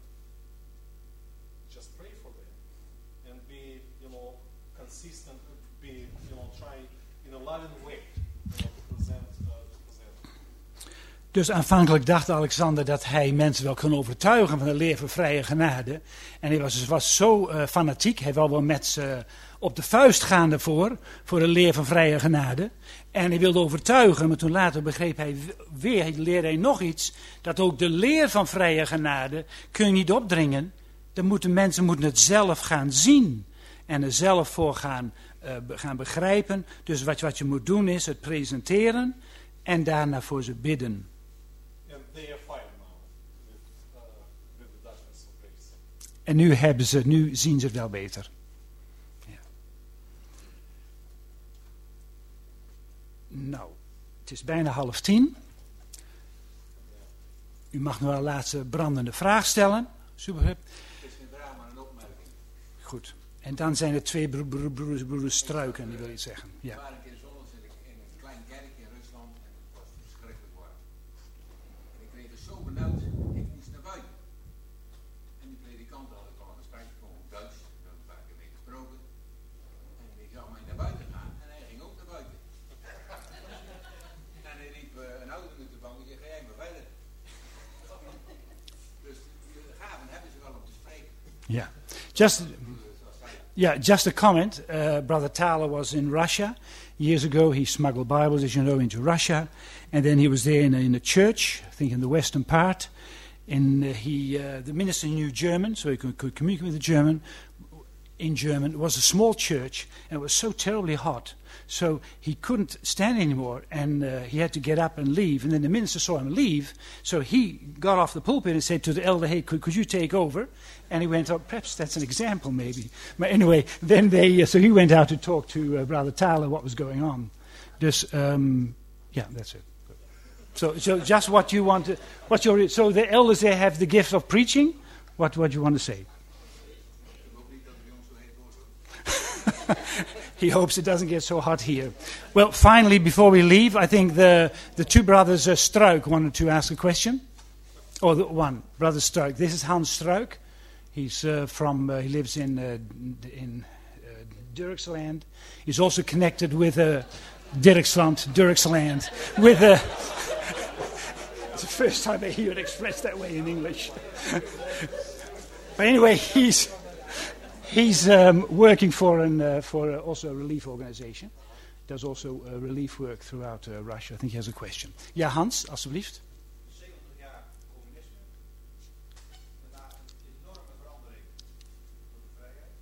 just pray for them and be, you know, consistent, be, you know, try in a loving way, you know, to present, uh, to present. Dus aanvankelijk dacht Alexander dat hij mensen wel kon overtuigen van de leer van vrije genade. En hij was, was zo uh, fanatiek, hij wou wel met ze op de vuist gaan ervoor, voor de leer van vrije genade. En hij wilde overtuigen, maar toen later begreep hij weer, hij leerde hij nog iets, dat ook de leer van vrije genade kun je niet opdringen. Dan moeten mensen moeten het zelf gaan zien en er zelf voor gaan, uh, gaan begrijpen. Dus wat, wat je moet doen is het presenteren en daarna voor ze bidden. And they are fine now with, uh, with the doctrines of grace. En nu, hebben ze, nu zien ze het wel beter. Ja. Nou, het is bijna half tien. U mag nog wel een laatste brandende vraag stellen. Super. Het is geen vraag, maar een opmerking. Goed. En dan zijn er twee bro- bro- broers, broers Struiken, die wil iets zeggen. Ik Ja. was een keer zondags in een- in een klein kerk in Rusland en het was verschrikkelijk warm. En ik kreeg het zo benauwd, ik moest naar buiten. En die predikant had ik al een gesprek, gewoon Duits, daar heb ik een paar keer mee gesproken. En die zou mij naar buiten gaan en hij ging ook naar buiten. En hij riep uh, een ouder uit de bank, die zei, ga jij maar verder. Dus de gaven hebben ze wel om te spreken. Ja. Just, yeah, just a comment. Uh, Brother Thaler was in Russia years ago. He smuggled Bibles, as you know, into Russia. And then he was there in a, in a church, I think in the western part. And uh, he, uh, the minister knew German, so he could, could communicate with the German in German. It was a small church, and it was so terribly hot. So he couldn't stand anymore, and uh, he had to get up and leave. And then the minister saw him leave, so he got off the pulpit and said to the elder, hey, could, could you take over? And he went, oh, perhaps that's an example, maybe. But anyway, then they, uh, so he went out to talk to uh, Brother Thaler what was going on. Dus, um, yeah, that's it. So, so just what you want to, what your, so the elders there have the gift of preaching. What, what do you want to say? Ik hoop niet dat het bij ons zo heet wordt, hoor. He hopes it doesn't get so hot here. Well, finally, before we leave, I think the, the two brothers uh, Struik wanted to ask a question. Or the one, Brother Struik. This is Hans Struik. He's uh, from, uh, he lives in, uh, in uh, Dirksland. He's also connected with uh, Dirksland, Dirksland, with uh, it's the first time I hear it expressed that way in English. But anyway, he's he's um, working for an uh, for uh, also a relief organization there's also uh, relief work throughout uh, Russia. I think he has a question. Ja, Hans, alstublieft. zeventig jaar communisme. Daarna een enorme verandering voor de vrijheid.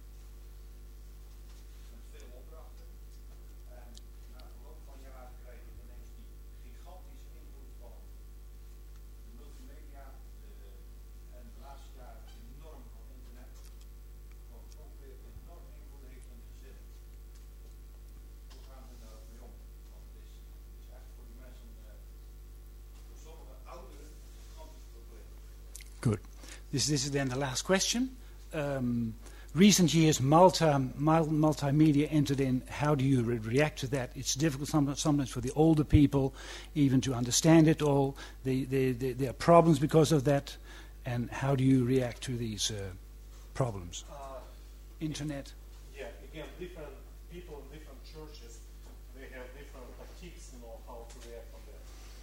Met veel opdrachten. En na verloop van jaren krijg je ineens die gigantische invloed van de multimedia. De, en de laatste jaren enorm van internet. Wat ook weer enorm invloed heeft in de gezinnen. Hoe gaan we daar mee om? Want het is, het is echt voor die mensen, uh, voor sommige ouderen, een gigantisch probleem. Good. This, this is then the last question. Um, recent years, multi, mul- multimedia entered in. How do you re- react to that? It's difficult some, sometimes for the older people even to understand it all. They, they, they, there are problems because of that. And how do you react to these uh, problems? Uh, Internet. yeah, again, different people in different churches, they have different uh, tips, you know, how to react on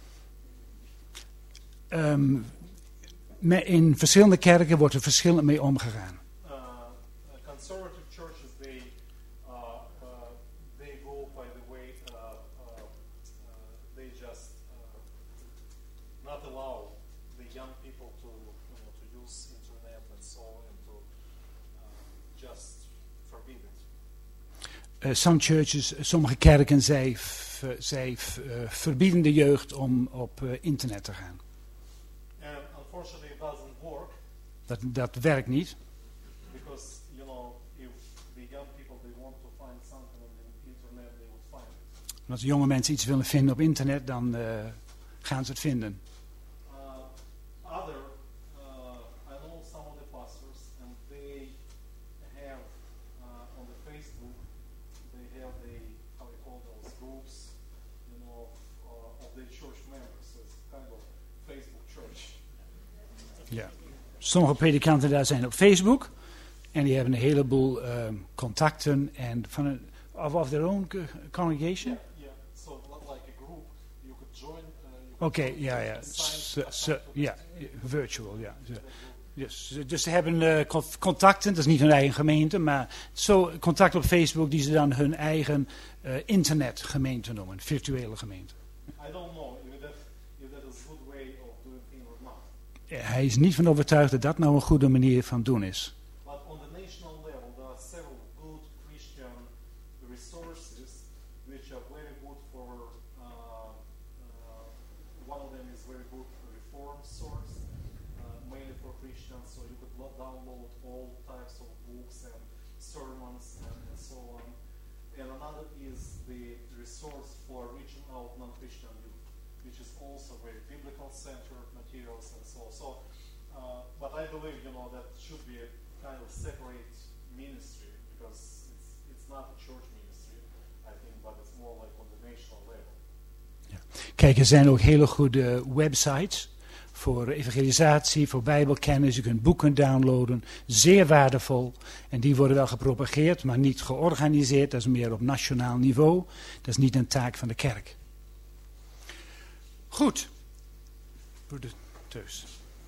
that. Um, me- in verschillende kerken wordt er verschillend mee omgegaan. Uh, uh, conservative churches, they uh, uh, they go by the way uh, uh, uh, they just uh, not allow the young people to you know to use internet and so and to uh, just forbid it. Uh, some churches, sommige kerken, zij, f- zij f- uh, verbieden de jeugd om op uh, internet te gaan. And unfortunately, it doesn't work Dat, dat werkt niet. because you know if the young people they want to find something on the internet, they would find it. En als jonge mensen iets willen vinden op internet, dan uh, gaan ze het vinden. Uh, other, uh, I know some of the pastors, and they have uh, on the Facebook, they have the how you call those groups, you know, uh, of the church members. So it's kind of Facebook church. Ja. Sommige predikanten daar zijn op Facebook. En die hebben een heleboel um, contacten. En van een, of, of their own co- congregation? Yeah, yeah. So li- like a group, you could join. Uh, you Oké, could okay, ja, ja. assign- Ze- assign ze- to Ja, this- virtual, ja. Ze- that group. Dus, dus ze hebben uh, con- contacten, dat is niet hun eigen gemeente, maar zo contact op Facebook die ze dan hun eigen uh, internetgemeente noemen, virtuele gemeente. I don't know if that if that is a good way of doing things or not. Ja, hij is niet van overtuigd dat dat nou een goede manier van doen is. But on the national level, there are several good Christian resources which are very good for. Uh, uh, one of them is very good reform source, uh, mainly for Christians. So you could lo- download all types of books and sermons and, and so on. And another is the resource for reaching out non-Christian youth, which is also very biblical centered materials and so on. So, uh, but I believe you know that should be a kind of separate ministry because it's it's not a church ministry, I think, but it's more like on the national level. Kijk, er zijn ook hele goede websites voor evangelisatie, voor bijbelkennis. Je kunt boeken downloaden, zeer waardevol. En die worden wel gepropageerd, maar niet georganiseerd. Dat is meer op nationaal niveau. Dat is niet een taak van de kerk. Goed. Broeder Teus.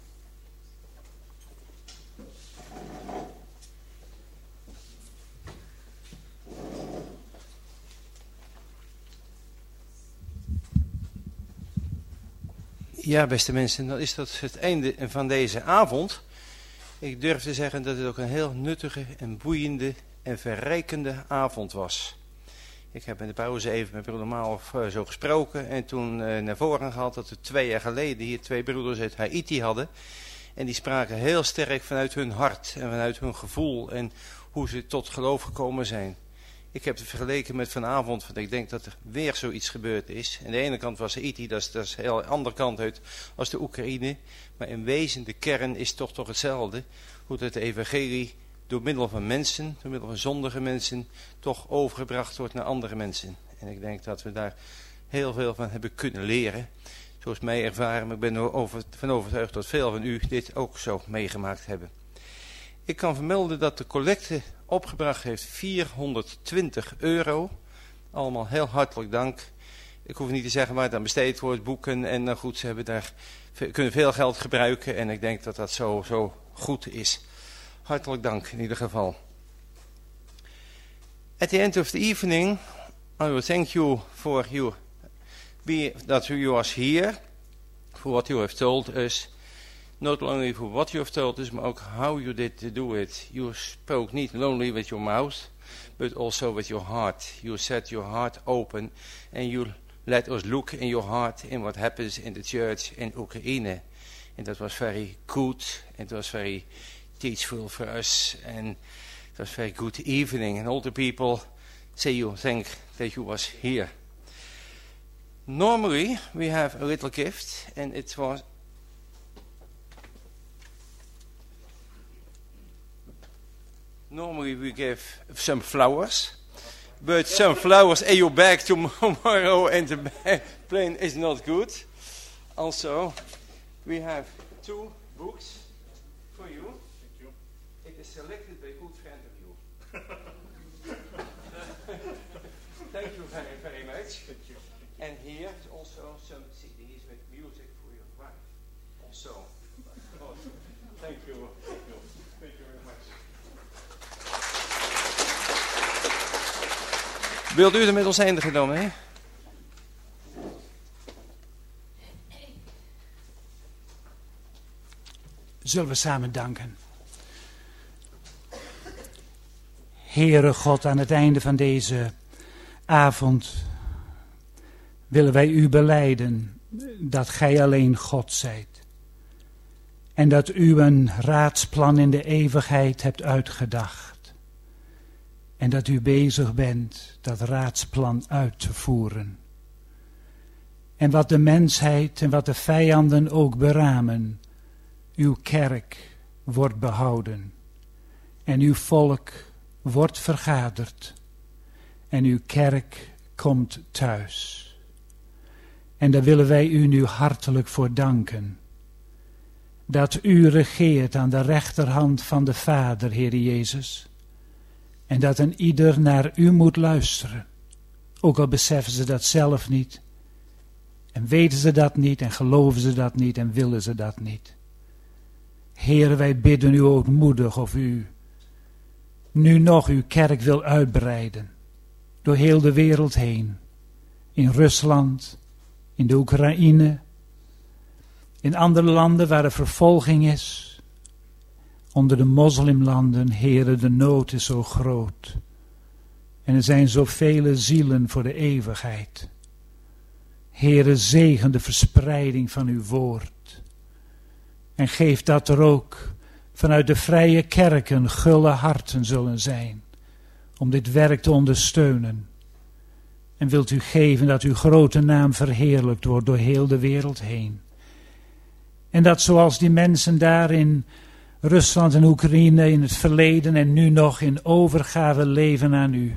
Ja, beste mensen, dan is dat het einde van deze avond. Ik durf te zeggen dat het ook een heel nuttige en boeiende en verrijkende avond was. Ik heb in de pauze even met broeder Maalhoff uh, zo gesproken en toen uh, naar voren gehaald dat we twee jaar geleden hier twee broeders uit Haiti hadden. En die spraken heel sterk vanuit hun hart en vanuit hun gevoel en hoe ze tot geloof gekomen zijn. Ik heb het vergeleken met vanavond, want ik denk dat er weer zoiets gebeurd is. Aan de ene kant was Haiti, dat is, dat is een heel andere kant uit als de Oekraïne. Maar in wezen, de kern is toch toch hetzelfde. Hoe dat de evangelie door middel van mensen, door middel van zondige mensen, toch overgebracht wordt naar andere mensen. En ik denk dat we daar heel veel van hebben kunnen leren. Zoals mij ervaren, maar ik ben er over, van overtuigd dat veel van u dit ook zo meegemaakt hebben. Ik kan vermelden dat de collecte opgebracht heeft vierhonderdtwintig euro. Allemaal heel hartelijk dank. Ik hoef niet te zeggen waar het aan besteed wordt, boeken. En nou goed, ze hebben daar, kunnen veel geld gebruiken. En ik denk dat dat zo, zo goed is. Hartelijk dank in ieder geval. At the end of the evening, I will thank you for you be that you was here, for what you have told us. Not only for what you have told us, but also how you did do it. You spoke not only with your mouth, but also with your heart. You set your heart open and you let us look in your heart in what happens in the church in Ukraine. And that was very good, and it was very teachful for us, and it was very good evening. And all the people say you thank that you was here. Normally we have a little gift, and it was normally we give some flowers, but some flowers in your bag tomorrow and the plane is not good. Also, we have two books for you. Thank you. It is selected by a good friend of you. Thank you very, very much. Thank you. And here is also some C Ds with music for your wife. Also. Awesome. Thank you. Thank you. Thank you very much. Wilt u er met ons eindigen dan, hè? Zullen we samen danken. Heere God, aan het einde van deze avond willen wij u belijden dat gij alleen God zijt. En dat u een raadsplan in de eeuwigheid hebt uitgedacht. En dat u bezig bent dat raadsplan uit te voeren. En wat de mensheid en wat de vijanden ook beramen, uw kerk wordt behouden. En uw volk wordt vergaderd. En uw kerk komt thuis. En daar willen wij u nu hartelijk voor danken. Dat u regeert aan de rechterhand van de Vader, Heere Jezus. En dat een ieder naar u moet luisteren. Ook al beseffen ze dat zelf niet. En weten ze dat niet en geloven ze dat niet en willen ze dat niet. Heere, wij bidden u ootmoedig of u nu nog uw kerk wil uitbreiden. Door heel de wereld heen. In Rusland, in de Oekraïne, in andere landen waar er vervolging is. Onder de moslimlanden, Heere, de nood is zo groot. En er zijn zoveel zielen voor de eeuwigheid. Heere, zegen de verspreiding van uw woord. En geef dat er ook vanuit de vrije kerken gulle harten zullen zijn. Om dit werk te ondersteunen. En wilt u geven dat uw grote naam verheerlijkt wordt door heel de wereld heen. En dat zoals die mensen daar in Rusland en Oekraïne in het verleden en nu nog in overgave leven aan u.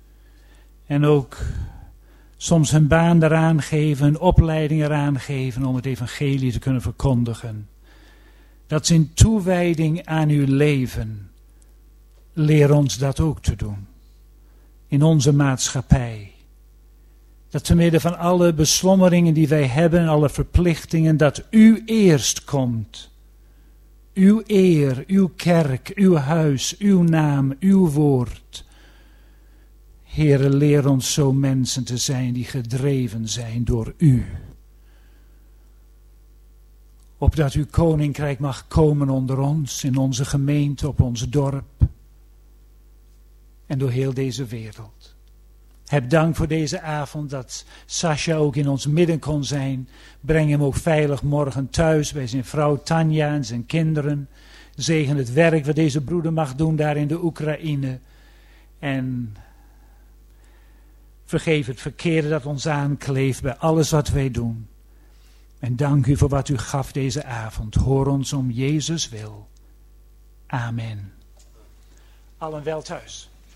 En ook soms hun baan eraan geven, hun opleiding eraan geven om het evangelie te kunnen verkondigen. Dat ze in toewijding aan uw leven, leer ons dat ook te doen. In onze maatschappij. Dat te midden van alle beslommeringen die wij hebben, alle verplichtingen, dat u eerst komt. Uw eer, uw kerk, uw huis, uw naam, uw woord. Heere, leer ons zo mensen te zijn die gedreven zijn door u. Opdat uw koninkrijk mag komen onder ons, in onze gemeente, op ons dorp. En door heel deze wereld. Heb dank voor deze avond dat Sascha ook in ons midden kon zijn. Breng hem ook veilig morgen thuis bij zijn vrouw Tanja en zijn kinderen. Zegen het werk wat deze broeder mag doen daar in de Oekraïne. En vergeef het verkeerde dat ons aankleeft bij alles wat wij doen. En dank u voor wat u gaf deze avond. Hoor ons om Jezus wil. Amen. Allen wel thuis.